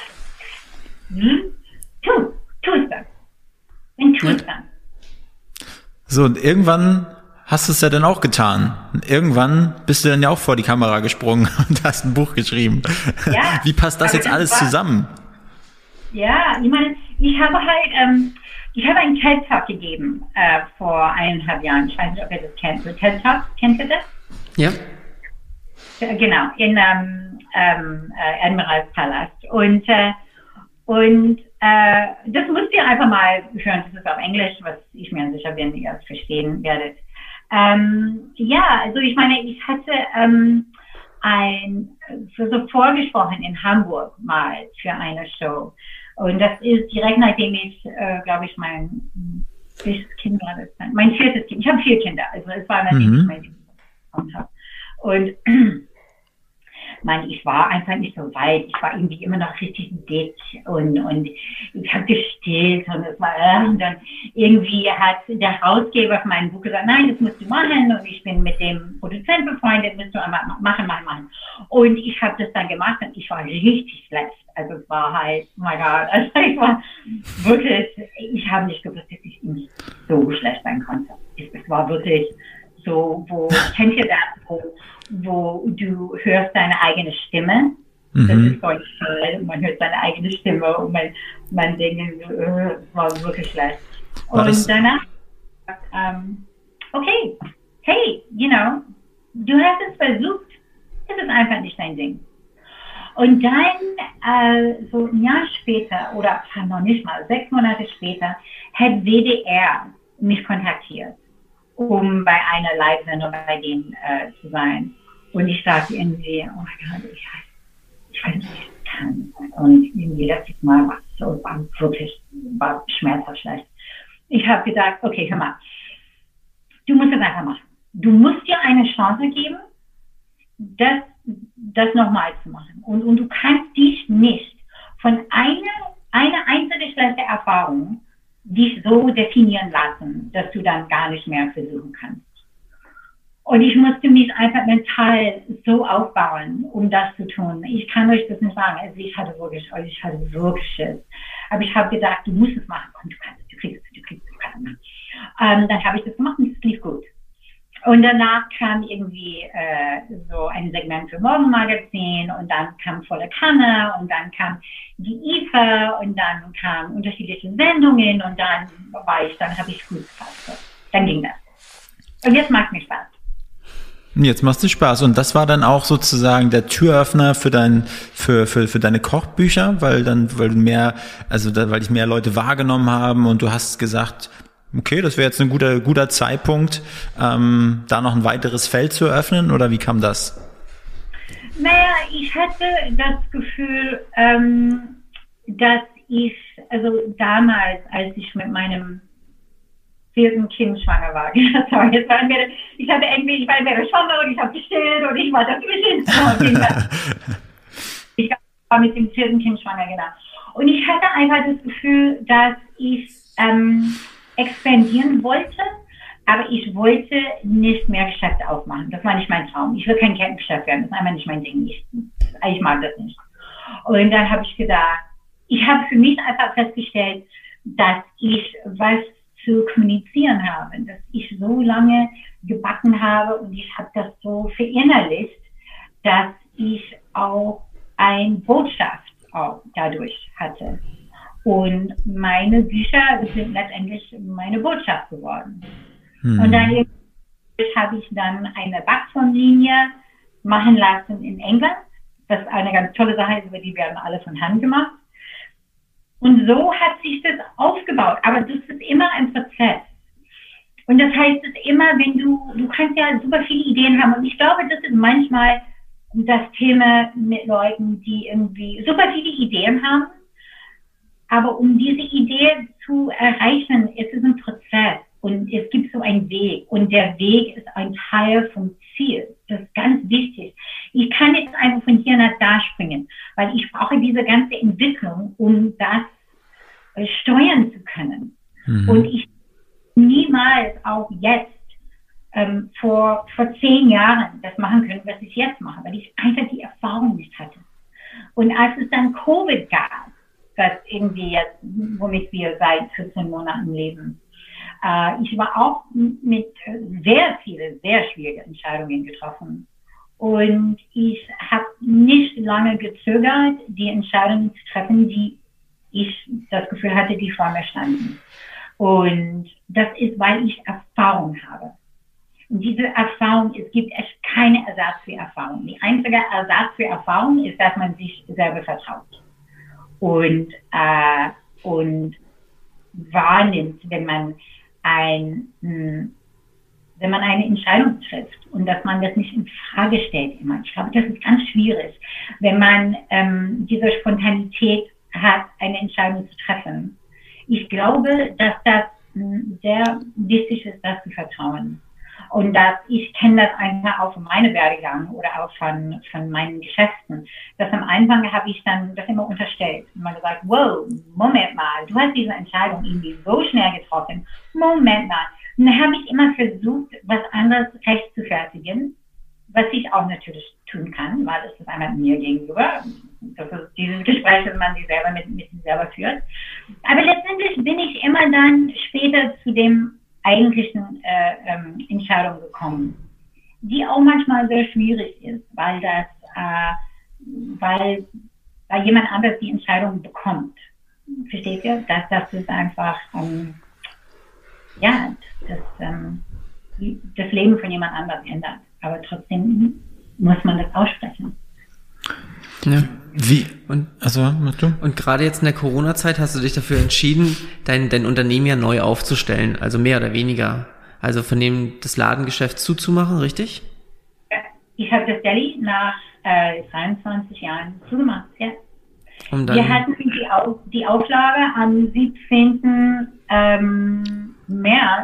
[SPEAKER 1] hm, tun. Tu es dann. Und tu es dann.
[SPEAKER 2] So, und irgendwann hast du es ja dann auch getan. Und irgendwann bist du dann ja auch vor die Kamera gesprungen und hast ein Buch geschrieben. Ja, wie passt das jetzt das alles war, zusammen?
[SPEAKER 1] Ja, ich meine, ich habe halt, ähm, ich habe einen TED-Talk gegeben äh, vor eineinhalb Jahren. Ich weiß nicht, ob ihr das kennt. So TED-Talk, kennt ihr das?
[SPEAKER 3] Ja.
[SPEAKER 1] Genau, in ähm, ähm, äh, Admiralspalast. Und, äh, und äh, das müsst ihr einfach mal hören. Das ist auf Englisch, was ich mir sicher bin, ihr es verstehen werdet. Ähm, ja, also ich meine, ich hatte ähm, ein so vorgesprochen in Hamburg mal für eine Show. Und das ist direkt nachdem ich, äh, glaube ich, mein welches Kind war das dann? Mein viertes Kind. Ich habe vier Kinder, also es war nachdem ich mein Kind bekommen habe. Und man, ich war einfach nicht so weit. Ich war irgendwie immer noch richtig dick und, und ich habe gestillt und es war, äh, und dann irgendwie hat der Herausgeber von meinem Buch gesagt, nein, das musst du machen und ich bin mit dem Produzent befreundet, musst du einfach machen, machen, machen. Und ich habe das dann gemacht und ich war richtig schlecht. Also es war halt, oh mein Gott, also ich war wirklich, ich habe nicht gewusst, dass ich nicht so schlecht sein konnte. Es war wirklich so, wo, kennt ihr das, wo, wo du hörst deine eigene Stimme. Mhm. Das ist voll toll. Man hört seine eigene Stimme und man, man denkt, es äh, war wirklich schlecht. War und danach, ähm, okay, hey, you know, du hast es versucht, das ist einfach nicht dein Ding. Und dann, äh, so ein Jahr später, oder noch nicht mal, sechs Monate später, hat W D R mich kontaktiert, um bei einer Live-Sendung bei denen äh, zu sein. Und ich sagte irgendwie, oh mein Gott, ich, ich weiß nicht, wie ich das kann. Und irgendwie letztes Mal war es so, war wirklich, war schmerzhaft schlecht. Ich habe gedacht, okay, hör mal, du musst es einfach machen. Du musst dir eine Chance geben, das, das nochmal zu machen. Und, und du kannst dich nicht von einer, einer einzelnen schlechten Erfahrung dich so definieren lassen, dass du dann gar nicht mehr versuchen kannst. Und ich musste mich einfach mental so aufbauen, um das zu tun. Ich kann euch das nicht sagen. Also ich hatte wirklich, ich hatte wirklich Schiss. Aber ich habe gedacht, du musst es machen. Komm, du kannst es, du kriegst es, du kriegst es, du kannst es. Ähm, dann habe ich das gemacht und es lief gut. Und danach kam irgendwie äh, so ein Segment für Morgenmagazin und dann kam Volle Kanne und dann kam die I F A und dann kamen unterschiedliche Sendungen und dann war ich, dann habe ich Fuß gefasst. Dann ging das. Und jetzt macht mir Spaß.
[SPEAKER 2] Jetzt macht es Spaß. Und das war dann auch sozusagen der Türöffner für dein, für, für, für deine Kochbücher, weil dann, weil du mehr, also da, weil dich mehr Leute wahrgenommen haben und du hast gesagt, okay, das wäre jetzt ein guter, guter Zeitpunkt, ähm, da noch ein weiteres Feld zu eröffnen, oder wie kam das?
[SPEAKER 1] Naja, ich hatte das Gefühl, ähm, dass ich, also damals, als ich mit meinem vierten Kind schwanger war, sorry, jetzt waren wir, ich hatte irgendwie, ich war entweder schwanger und ich habe gestillt und ich war dazwischen. Ich war mit dem vierten Kind schwanger, genau. Und ich hatte einfach das Gefühl, dass ich ähm, expandieren wollte, aber ich wollte nicht mehr Geschäfte aufmachen. Das war nicht mein Traum. Ich will kein Kettengeschäft werden. Das ist einfach nicht mein Ding. Ich, ich mag das nicht. Und dann habe ich gedacht, ich habe für mich einfach festgestellt, dass ich was zu kommunizieren habe, dass ich so lange gebacken habe und ich habe das so verinnerlicht, dass ich auch eine Botschaft auch dadurch hatte. Und meine Bücher sind letztendlich meine Botschaft geworden. Hm. Und dann habe ich dann eine Wachstumslinie machen lassen in England. Das ist eine ganz tolle Sache, über die werden alle von Hand gemacht. Und so hat sich das aufgebaut. Aber das ist immer ein Prozess. Und das heißt, es ist immer, wenn du, du kannst ja super viele Ideen haben. Und ich glaube, das ist manchmal das Thema mit Leuten, die irgendwie super viele Ideen haben. Aber um diese Idee zu erreichen, ist es ein Prozess. Und es gibt so einen Weg. Und der Weg ist ein Teil vom Ziel. Das ist ganz wichtig. Ich kann jetzt einfach von hier nach da springen, weil ich brauche diese ganze Entwicklung, um das äh, steuern zu können. Mhm. Und ich niemals auch jetzt ähm, vor, vor zehn Jahren das machen können, was ich jetzt mache, weil ich einfach die Erfahrung nicht hatte. Und als es dann Covid gab, das irgendwie jetzt, womit wir seit vierzehn Monaten leben, äh, ich war auch mit sehr vielen, sehr schwierigen Entscheidungen getroffen. Und ich habe nicht lange gezögert, die Entscheidungen zu treffen, die ich das Gefühl hatte, die vor mir standen. Und das ist, weil ich Erfahrung habe. Und diese Erfahrung, es gibt echt keine Ersatz für Erfahrung. Die einzige Ersatz für Erfahrung ist, dass man sich selber vertraut. Und, äh, und wahrnimmt, wenn man ein, mh, wenn man eine Entscheidung trifft und dass man das nicht in Frage stellt immer. Ich glaube, das ist ganz schwierig, wenn man ähm, diese Spontanität hat, eine Entscheidung zu treffen. Ich glaube, dass das mh, sehr wichtig ist, das zu vertrauen. Und dass ich kenne das einfach auch von meinem Werdegang oder auch von, von meinen Geschäften. Dass am Anfang habe ich dann das immer unterstellt. Immer gesagt, wow, Moment mal, du hast diese Entscheidung irgendwie so schnell getroffen. Moment mal. Und dann habe ich immer versucht, was anderes recht zu fertigen, was ich auch natürlich tun kann, weil es ist einmal mir gegenüber. Das ist dieses Gespräch, das man sich selber mit, mit sich selber führt. Aber letztendlich bin ich immer dann später zu dem eigentlichen äh, ähm, Entscheidung gekommen, die auch manchmal sehr schwierig ist, weil das, äh, weil, weil jemand anders die Entscheidung bekommt. Versteht ihr? Das, das ist einfach, ähm, ja, das, ähm, das Leben von jemand anderem ändert. Aber trotzdem muss man das aussprechen.
[SPEAKER 3] Ja. Wie? Und, also, du? Und gerade jetzt in der Corona-Zeit hast du dich dafür entschieden, dein, dein Unternehmen ja neu aufzustellen, also mehr oder weniger. Also von dem das Ladengeschäft zuzumachen, richtig?
[SPEAKER 1] Ja, ich habe das Deli nach äh, dreiundzwanzig Jahren zugemacht, ja. Um dann Wir hatten die, Auf, die Auflage am siebzehnten Ähm, März,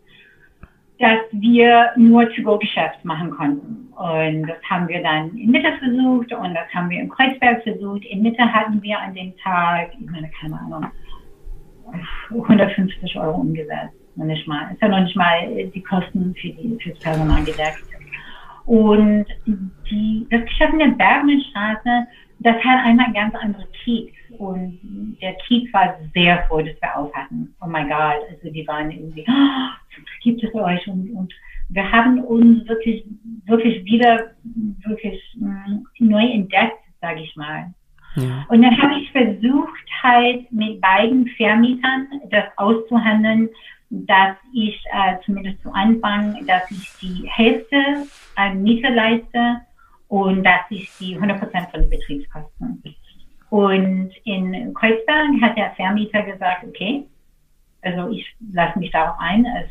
[SPEAKER 1] dass wir nur To-Go-Geschäft machen konnten. Und das haben wir dann in Mitte versucht und das haben wir in Kreuzberg versucht. In Mitte hatten wir an dem Tag, ich meine, keine Ahnung, hundertfünfzig Euro umgesetzt. Noch nicht mal. Ist ja noch nicht mal die Kosten für die, fürs Personal gedeckt. Und die, das Geschäft in der Bergmannstraße, das hat einmal ganz andere Kiez. Und der Kiez war sehr froh, dass wir auf hatten. Oh my God. Also die waren irgendwie, oh, gibt es euch? Und, und wir haben uns wirklich, wirklich wieder, wirklich mh, neu entdeckt, sage ich mal. Ja. Und dann habe ich versucht, halt mit beiden Vermietern das auszuhandeln, dass ich äh, zumindest zu Anfang, dass ich die Hälfte an Miete leiste und dass ich die hundert Prozent von den Betriebskosten. Und in Kreuzberg hat der Vermieter gesagt, okay, also ich lasse mich darauf ein. Also,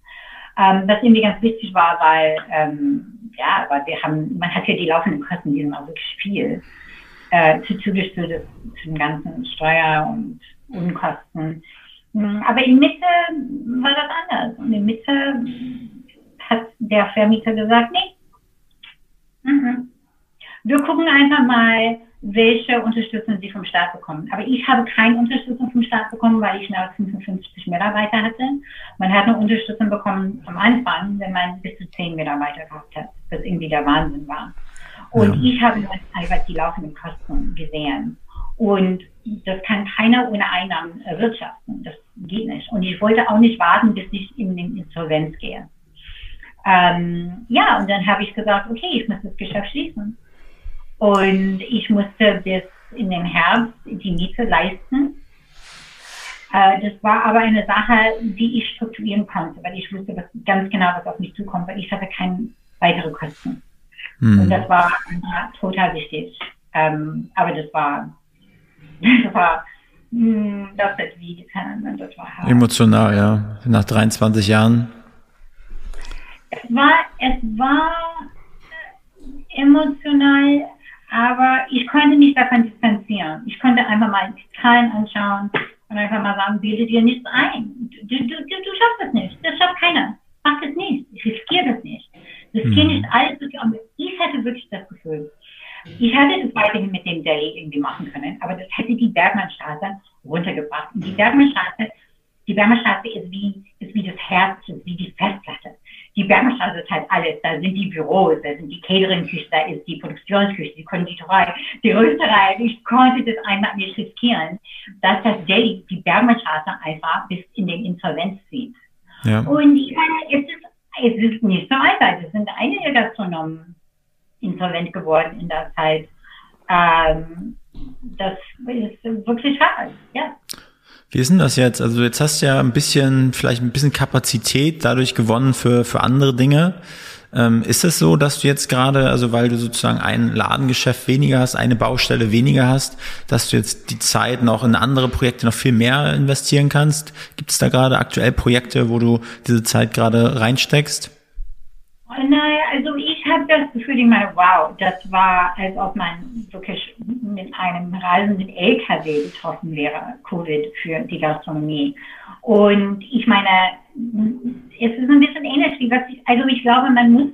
[SPEAKER 1] ähm, was irgendwie ganz wichtig war, weil, ähm, ja, weil wir haben, man hat ja die laufenden Kosten, die sind auch wirklich viel, äh, zuzüglich zu, zu den ganzen Steuer- und Unkosten. Aber in Mitte war das anders. Und in Mitte hat der Vermieter gesagt, nee, mhm. wir gucken einfach mal, welche Unterstützung sie vom Staat bekommen. Aber ich habe keine Unterstützung vom Staat bekommen, weil ich nur fünfundfünfzig Mitarbeiter hatte. Man hat eine Unterstützung bekommen am Anfang, wenn man bis zu zehn Mitarbeiter gehabt hat, was irgendwie der Wahnsinn war. Und ja. ich habe einfach die laufenden Kosten gesehen. Und das kann keiner ohne Einnahmen erwirtschaften. Das geht nicht. Und ich wollte auch nicht warten, bis ich in den Insolvenz gehe. Ähm, ja, und dann habe ich gesagt, okay, ich muss das Geschäft schließen. Und ich musste bis in den Herbst die Miete leisten. Äh, das war aber eine Sache, die ich strukturieren konnte, weil ich wusste was, ganz genau, was auf mich zukommt, weil ich hatte keine weitere Kosten. Mhm. Und das war ja, total wichtig. Ähm, aber das war, das war, mh, das ist wie getan, das war hart.
[SPEAKER 2] Emotional, ja. Nach dreiundzwanzig Jahren.
[SPEAKER 1] Es war, es war emotional, aber ich konnte mich davon distanzieren. Ich konnte einfach mal die Zahlen anschauen und einfach mal sagen, bilde dir nichts ein. Du, du, du, du schaffst das nicht. Das schafft keiner. Mach das nicht. Ich riskiere das nicht. Riskiere mhm. nicht alles. Aber ich hatte wirklich das Gefühl, ich hätte das weiterhin mit dem Deli irgendwie machen können, aber das hätte die Bergmannstraße runtergebracht. Und die Bergmannstraße, die Bergmannstraße ist wie, ist wie das Herz, ist wie die Festplatte. Die Bergmannstraße ist halt alles. Da sind die Büros, da sind die Catering-Küche, da ist die Produktionsküche, die Konditorei, die Rösterei. Ich konnte das einfach nicht riskieren, dass das Deli die Bergmannstraße einfach bis in den Insolvenz zieht. Ja. Und ich meine, es ist, es ist nicht so einfach. Es sind einige Gastronomen insolvent geworden in der Zeit. Ähm, das ist wirklich hart, ja.
[SPEAKER 2] Wie ist denn das jetzt? Also jetzt hast du ja ein bisschen, vielleicht ein bisschen Kapazität dadurch gewonnen für, für andere Dinge. Ähm, ist es so, dass du jetzt gerade, also weil du sozusagen ein Ladengeschäft weniger hast, eine Baustelle weniger hast, dass du jetzt die Zeit noch in andere Projekte noch viel mehr investieren kannst? Gibt es da gerade aktuell Projekte, wo du diese Zeit gerade reinsteckst?
[SPEAKER 1] Naja, also ich habe das Gefühl, ich meine, wow, das war, als ob man wirklich mit einem reisenden L K W betroffen wäre, Covid für die Gastronomie. Und ich meine, es ist ein bisschen ähnlich, wie was ich, also ich glaube, man muss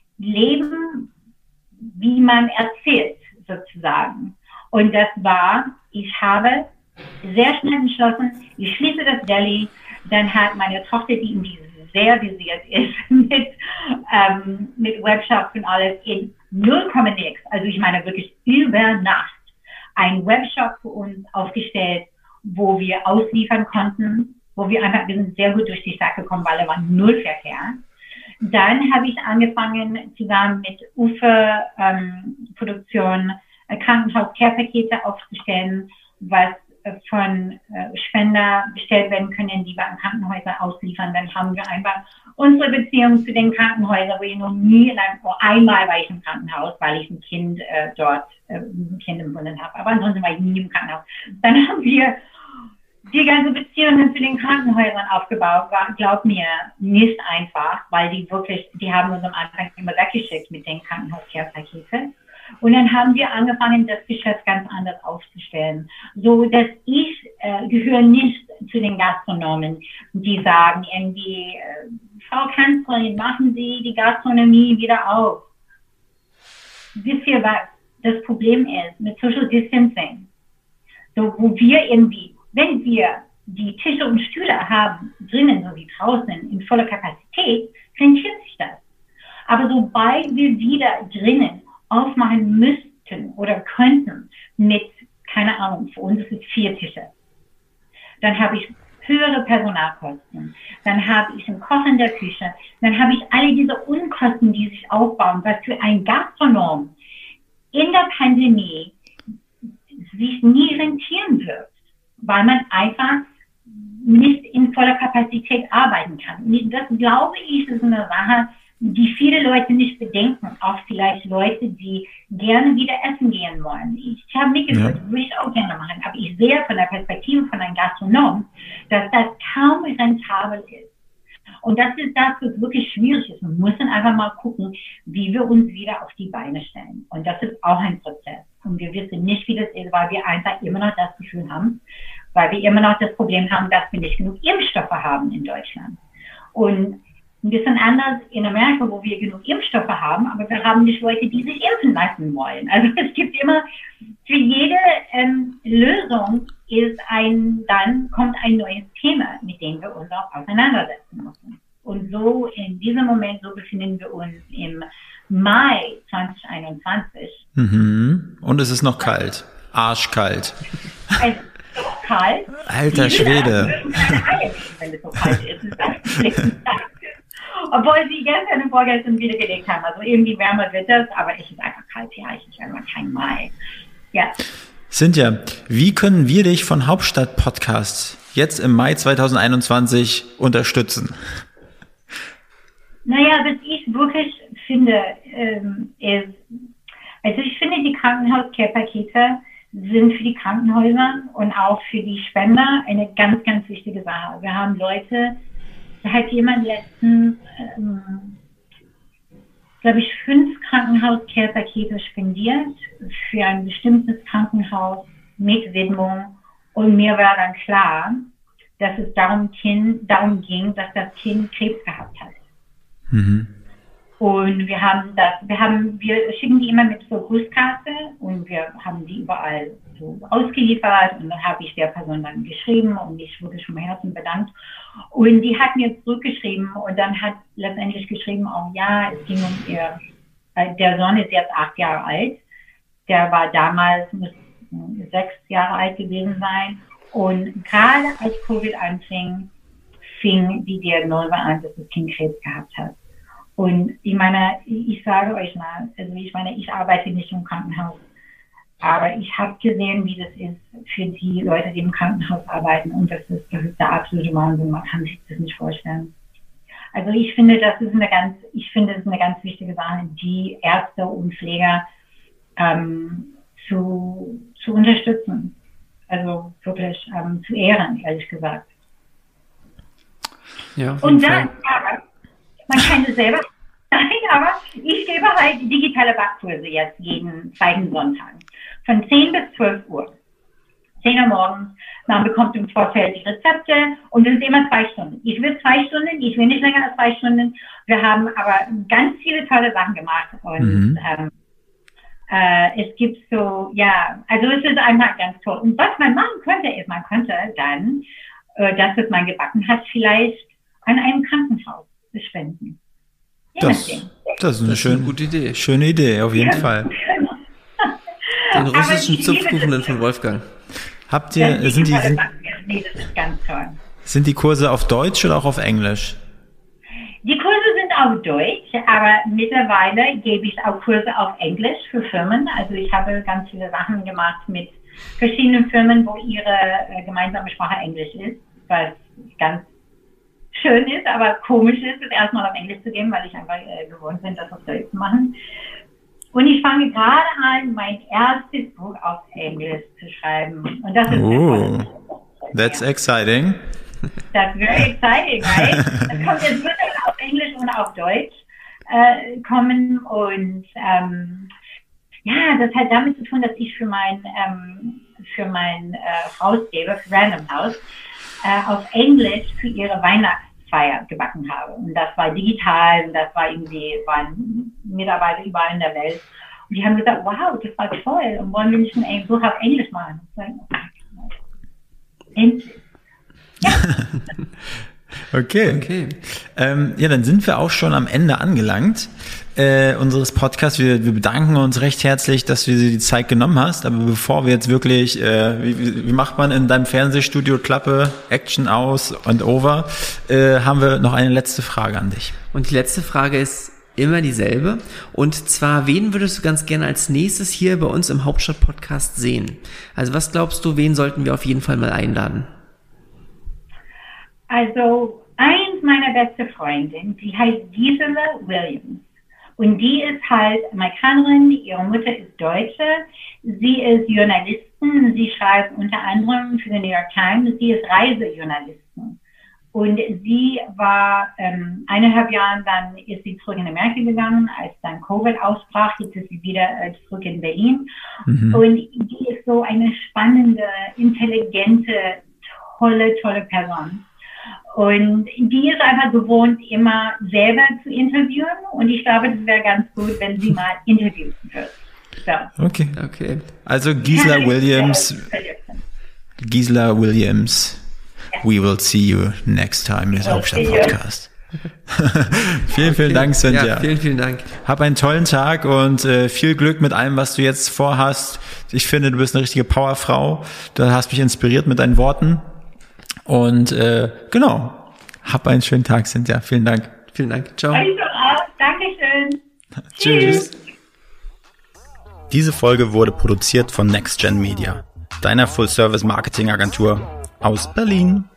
[SPEAKER 1] leben, wie man erzählt, sozusagen. Und das war, ich habe sehr schnell entschlossen, ich schließe das Deli, dann hat meine Tochter, die in diesem sehr visiert ist mit, ähm, mit Webshops und alles in null Komma nix. Also ich meine wirklich über Nacht einen Webshop für uns aufgestellt, wo wir ausliefern konnten, wo wir einfach, wir sind sehr gut durch die Stadt gekommen, weil da war null Verkehr. Dann habe ich angefangen, zusammen mit Ufe ähm, Produktion äh, Krankenhaus-Care-Pakete aufzustellen, was von äh, Spender bestellt werden können, die bei Krankenhäusern ausliefern. Dann haben wir einfach unsere Beziehung zu den Krankenhäusern, wo ich noch nie, in einem, oh, einmal war ich im Krankenhaus, weil ich ein Kind äh, dort, äh, ein Kind im Brunnen habe. Aber ansonsten war ich nie im Krankenhaus. Dann haben wir die ganze Beziehungen zu den Krankenhäusern aufgebaut. War, glaub mir, nicht einfach, weil die wirklich, die haben uns am Anfang immer weggeschickt mit den Krankenhaus-Care-Paketen. Und dann haben wir angefangen, das Geschäft ganz anders aufzustellen. So, dass ich äh, gehöre nicht zu den Gastronomen, die sagen irgendwie, äh, Frau Kanzlerin, machen Sie die Gastronomie wieder auf. Wisst ihr was? Das Problem ist mit Social Distancing. So, wo wir irgendwie, wenn wir die Tische und Stühle haben, drinnen so wie draußen, in voller Kapazität, rentiert sich das. Aber sobald wir wieder drinnen aufmachen müssten oder könnten mit, keine Ahnung, für uns ist es vier Tische. Dann habe ich höhere Personalkosten. Dann habe ich einen Koch in der Küche. Dann habe ich alle diese Unkosten, die sich aufbauen, was für ein Gastronom in der Pandemie sich nie rentieren wird, weil man einfach nicht in voller Kapazität arbeiten kann. Und das, glaube ich, ist eine Sache, die viele Leute nicht bedenken, auch vielleicht Leute, die gerne wieder essen gehen wollen. Ich habe mir gesagt, ja. würde ich auch gerne machen, aber ich sehe von der Perspektive von einem Gastronom, dass das kaum rentabel ist. Und das ist das, was wirklich schwierig ist. Man muss dann einfach mal gucken, wie wir uns wieder auf die Beine stellen. Und das ist auch ein Prozess. Und wir wissen nicht, wie das ist, weil wir einfach immer noch das Gefühl haben, weil wir immer noch das Problem haben, dass wir nicht genug Impfstoffe haben in Deutschland. Und ein bisschen anders in Amerika, wo wir genug Impfstoffe haben, aber wir haben nicht Leute, die sich impfen lassen wollen. Also es gibt immer, für jede ähm, Lösung ist ein, dann kommt ein neues Thema, mit dem wir uns auch auseinandersetzen müssen. Und so in diesem Moment, so befinden wir uns im Mai zwanzig einundzwanzig.
[SPEAKER 2] Mhm. Und es ist noch kalt, arschkalt.
[SPEAKER 1] Also, so kalt.
[SPEAKER 2] Alter Schwede.
[SPEAKER 1] Wenn es so kalt ist, ist das obwohl sie gestern und vorgestern wieder gelegt haben. Also irgendwie wärmer wird das, aber es ist einfach kalt. Ja, ich ist einfach kein Mai. Ja.
[SPEAKER 2] Cynthia, wie können wir dich von Hauptstadt Podcast jetzt im Mai zweitausendeinundzwanzig unterstützen?
[SPEAKER 1] Naja, was ich wirklich finde, ähm, ist, also ich finde, die Krankenhaus-Care-Pakete sind für die Krankenhäuser und auch für die Spender eine ganz, ganz wichtige Sache. Wir haben Leute, da hat jemand letztens, ähm, glaube ich, fünf Krankenhaus-Care-Pakete spendiert für ein bestimmtes Krankenhaus mit Widmung. Und mir war dann klar, dass es darum, kind, darum ging, dass das Kind Krebs gehabt hat. Mhm. Und wir haben das, wir haben, wir schicken die immer mit so Grußkarte und wir haben die überall so ausgeliefert und dann habe ich der Person dann geschrieben und mich wirklich vom Herzen bedankt. Und die hat mir zurückgeschrieben und dann hat letztendlich geschrieben, auch ja, es ging um ihr, der Sohn ist jetzt acht Jahre alt, der war damals, muss sechs Jahre alt gewesen sein und gerade als Covid anfing, fing die Diagnose an, dass das Kind Krebs gehabt hat. Und ich meine, ich sage euch mal, also ich meine, ich arbeite nicht im Krankenhaus, aber ich habe gesehen, wie das ist für die Leute, die im Krankenhaus arbeiten und das ist, das ist der absolute Wahnsinn, man kann sich das nicht vorstellen. Also ich finde, das ist eine ganz, ich finde, das ist eine ganz wichtige Sache, die Ärzte und Pfleger ähm, zu, zu unterstützen, also wirklich ähm, zu ehren, ehrlich gesagt.
[SPEAKER 3] Ja,
[SPEAKER 1] und dann, aber, man kann es selber, nein, aber ich gebe halt digitale Backkurse jetzt jeden zweiten Sonntag. Von zehn bis zwölf Uhr. zehn Uhr morgens. Man bekommt im Vorfeld die Rezepte und das ist immer zwei Stunden. Ich will zwei Stunden, ich will nicht länger als zwei Stunden. Wir haben aber ganz viele tolle Sachen gemacht und mhm. ähm, äh, es gibt so, ja, also es ist einfach ganz toll. Und was man machen könnte, ist, man könnte dann, äh, das, was man gebacken hat, vielleicht an einem Krankenhaus spenden.
[SPEAKER 2] Das, das ist eine, das schön, ist eine gute Idee. Schöne Idee, auf jeden ja. Fall.
[SPEAKER 3] Den russischen Zupfkuchen von Wolfgang.
[SPEAKER 2] Habt ihr, ja, sind die, sind,
[SPEAKER 1] nee, das ist ganz toll.
[SPEAKER 2] Sind die Kurse auf Deutsch oder auch auf Englisch?
[SPEAKER 1] Die Kurse sind auf Deutsch, aber mittlerweile gebe ich auch Kurse auf Englisch für Firmen. Also ich habe ganz viele Sachen gemacht mit verschiedenen Firmen, wo ihre äh, gemeinsame Sprache Englisch ist, was ganz schön ist, aber komisch ist, es erstmal auf Englisch zu geben, weil ich einfach äh, gewohnt bin, das auf Deutsch zu machen. Und ich fange gerade an, mein erstes Buch auf Englisch zu schreiben. Und das ist
[SPEAKER 2] oh, that's exciting.
[SPEAKER 1] That's very exciting, right? Das kommt jetzt wirklich auf Englisch und auf Deutsch äh, kommen. Und ähm, ja, das hat damit zu tun, dass ich für mein, ähm, für mein äh, Hausgeber, für Random House, äh, auf Englisch für ihre Weihnachtsfeier gebacken habe. Und das war digital und das war irgendwie, waren Mitarbeiter überall in der Welt. Und die haben gesagt, wow, das war toll. Und wollen wir nicht ein Buch auf Englisch machen? Endlich. Ja.
[SPEAKER 2] Okay. okay. Ähm, ja, dann sind wir auch schon am Ende angelangt äh, unseres Podcasts. Wir, wir bedanken uns recht herzlich, dass du dir die Zeit genommen hast. Aber bevor wir jetzt wirklich, äh, wie, wie macht man in deinem Fernsehstudio Klappe, Action aus und over, äh, haben wir noch eine letzte Frage an dich.
[SPEAKER 3] Und die letzte Frage ist immer dieselbe. Und zwar, wen würdest du ganz gerne als nächstes hier bei uns im Hauptstadt-Podcast sehen? Also was glaubst du, wen sollten wir auf jeden Fall mal einladen?
[SPEAKER 1] Also, eins meiner besten Freundinnen, die heißt Gisela Williams. Und die ist halt Amerikanerin, ihre Mutter ist Deutsche. Sie ist Journalistin, sie schreibt unter anderem für die New York Times, sie ist Reisejournalistin. Und sie war ähm, eineinhalb Jahre, dann ist sie zurück in Amerika gegangen, als dann Covid ausbrach, jetzt ist sie wieder äh, zurück in Berlin. Mhm. Und die ist so eine spannende, intelligente, tolle, tolle Person. Und die ist einfach gewohnt, immer selber zu interviewen. Und ich glaube, das wäre ganz gut, wenn sie mal interviewen würde. So.
[SPEAKER 2] Okay, okay. Also Gisela Williams. Gisela Williams. We will see you next time in Hauptstadt Podcast. vielen, vielen okay. Dank, Cynthia.
[SPEAKER 3] Ja, vielen, vielen Dank.
[SPEAKER 2] Hab einen tollen Tag und äh, viel Glück mit allem, was du jetzt vorhast. Ich finde, du bist eine richtige Powerfrau. Du hast mich inspiriert mit deinen Worten. Und äh, genau, hab einen schönen Tag, Cynthia. Vielen Dank.
[SPEAKER 3] Vielen Dank. Ciao.
[SPEAKER 1] Also auch. Dankeschön.
[SPEAKER 2] Tschüss. Diese Folge wurde produziert von NextGen Media, deiner Full-Service-Marketing-Agentur aus Berlin.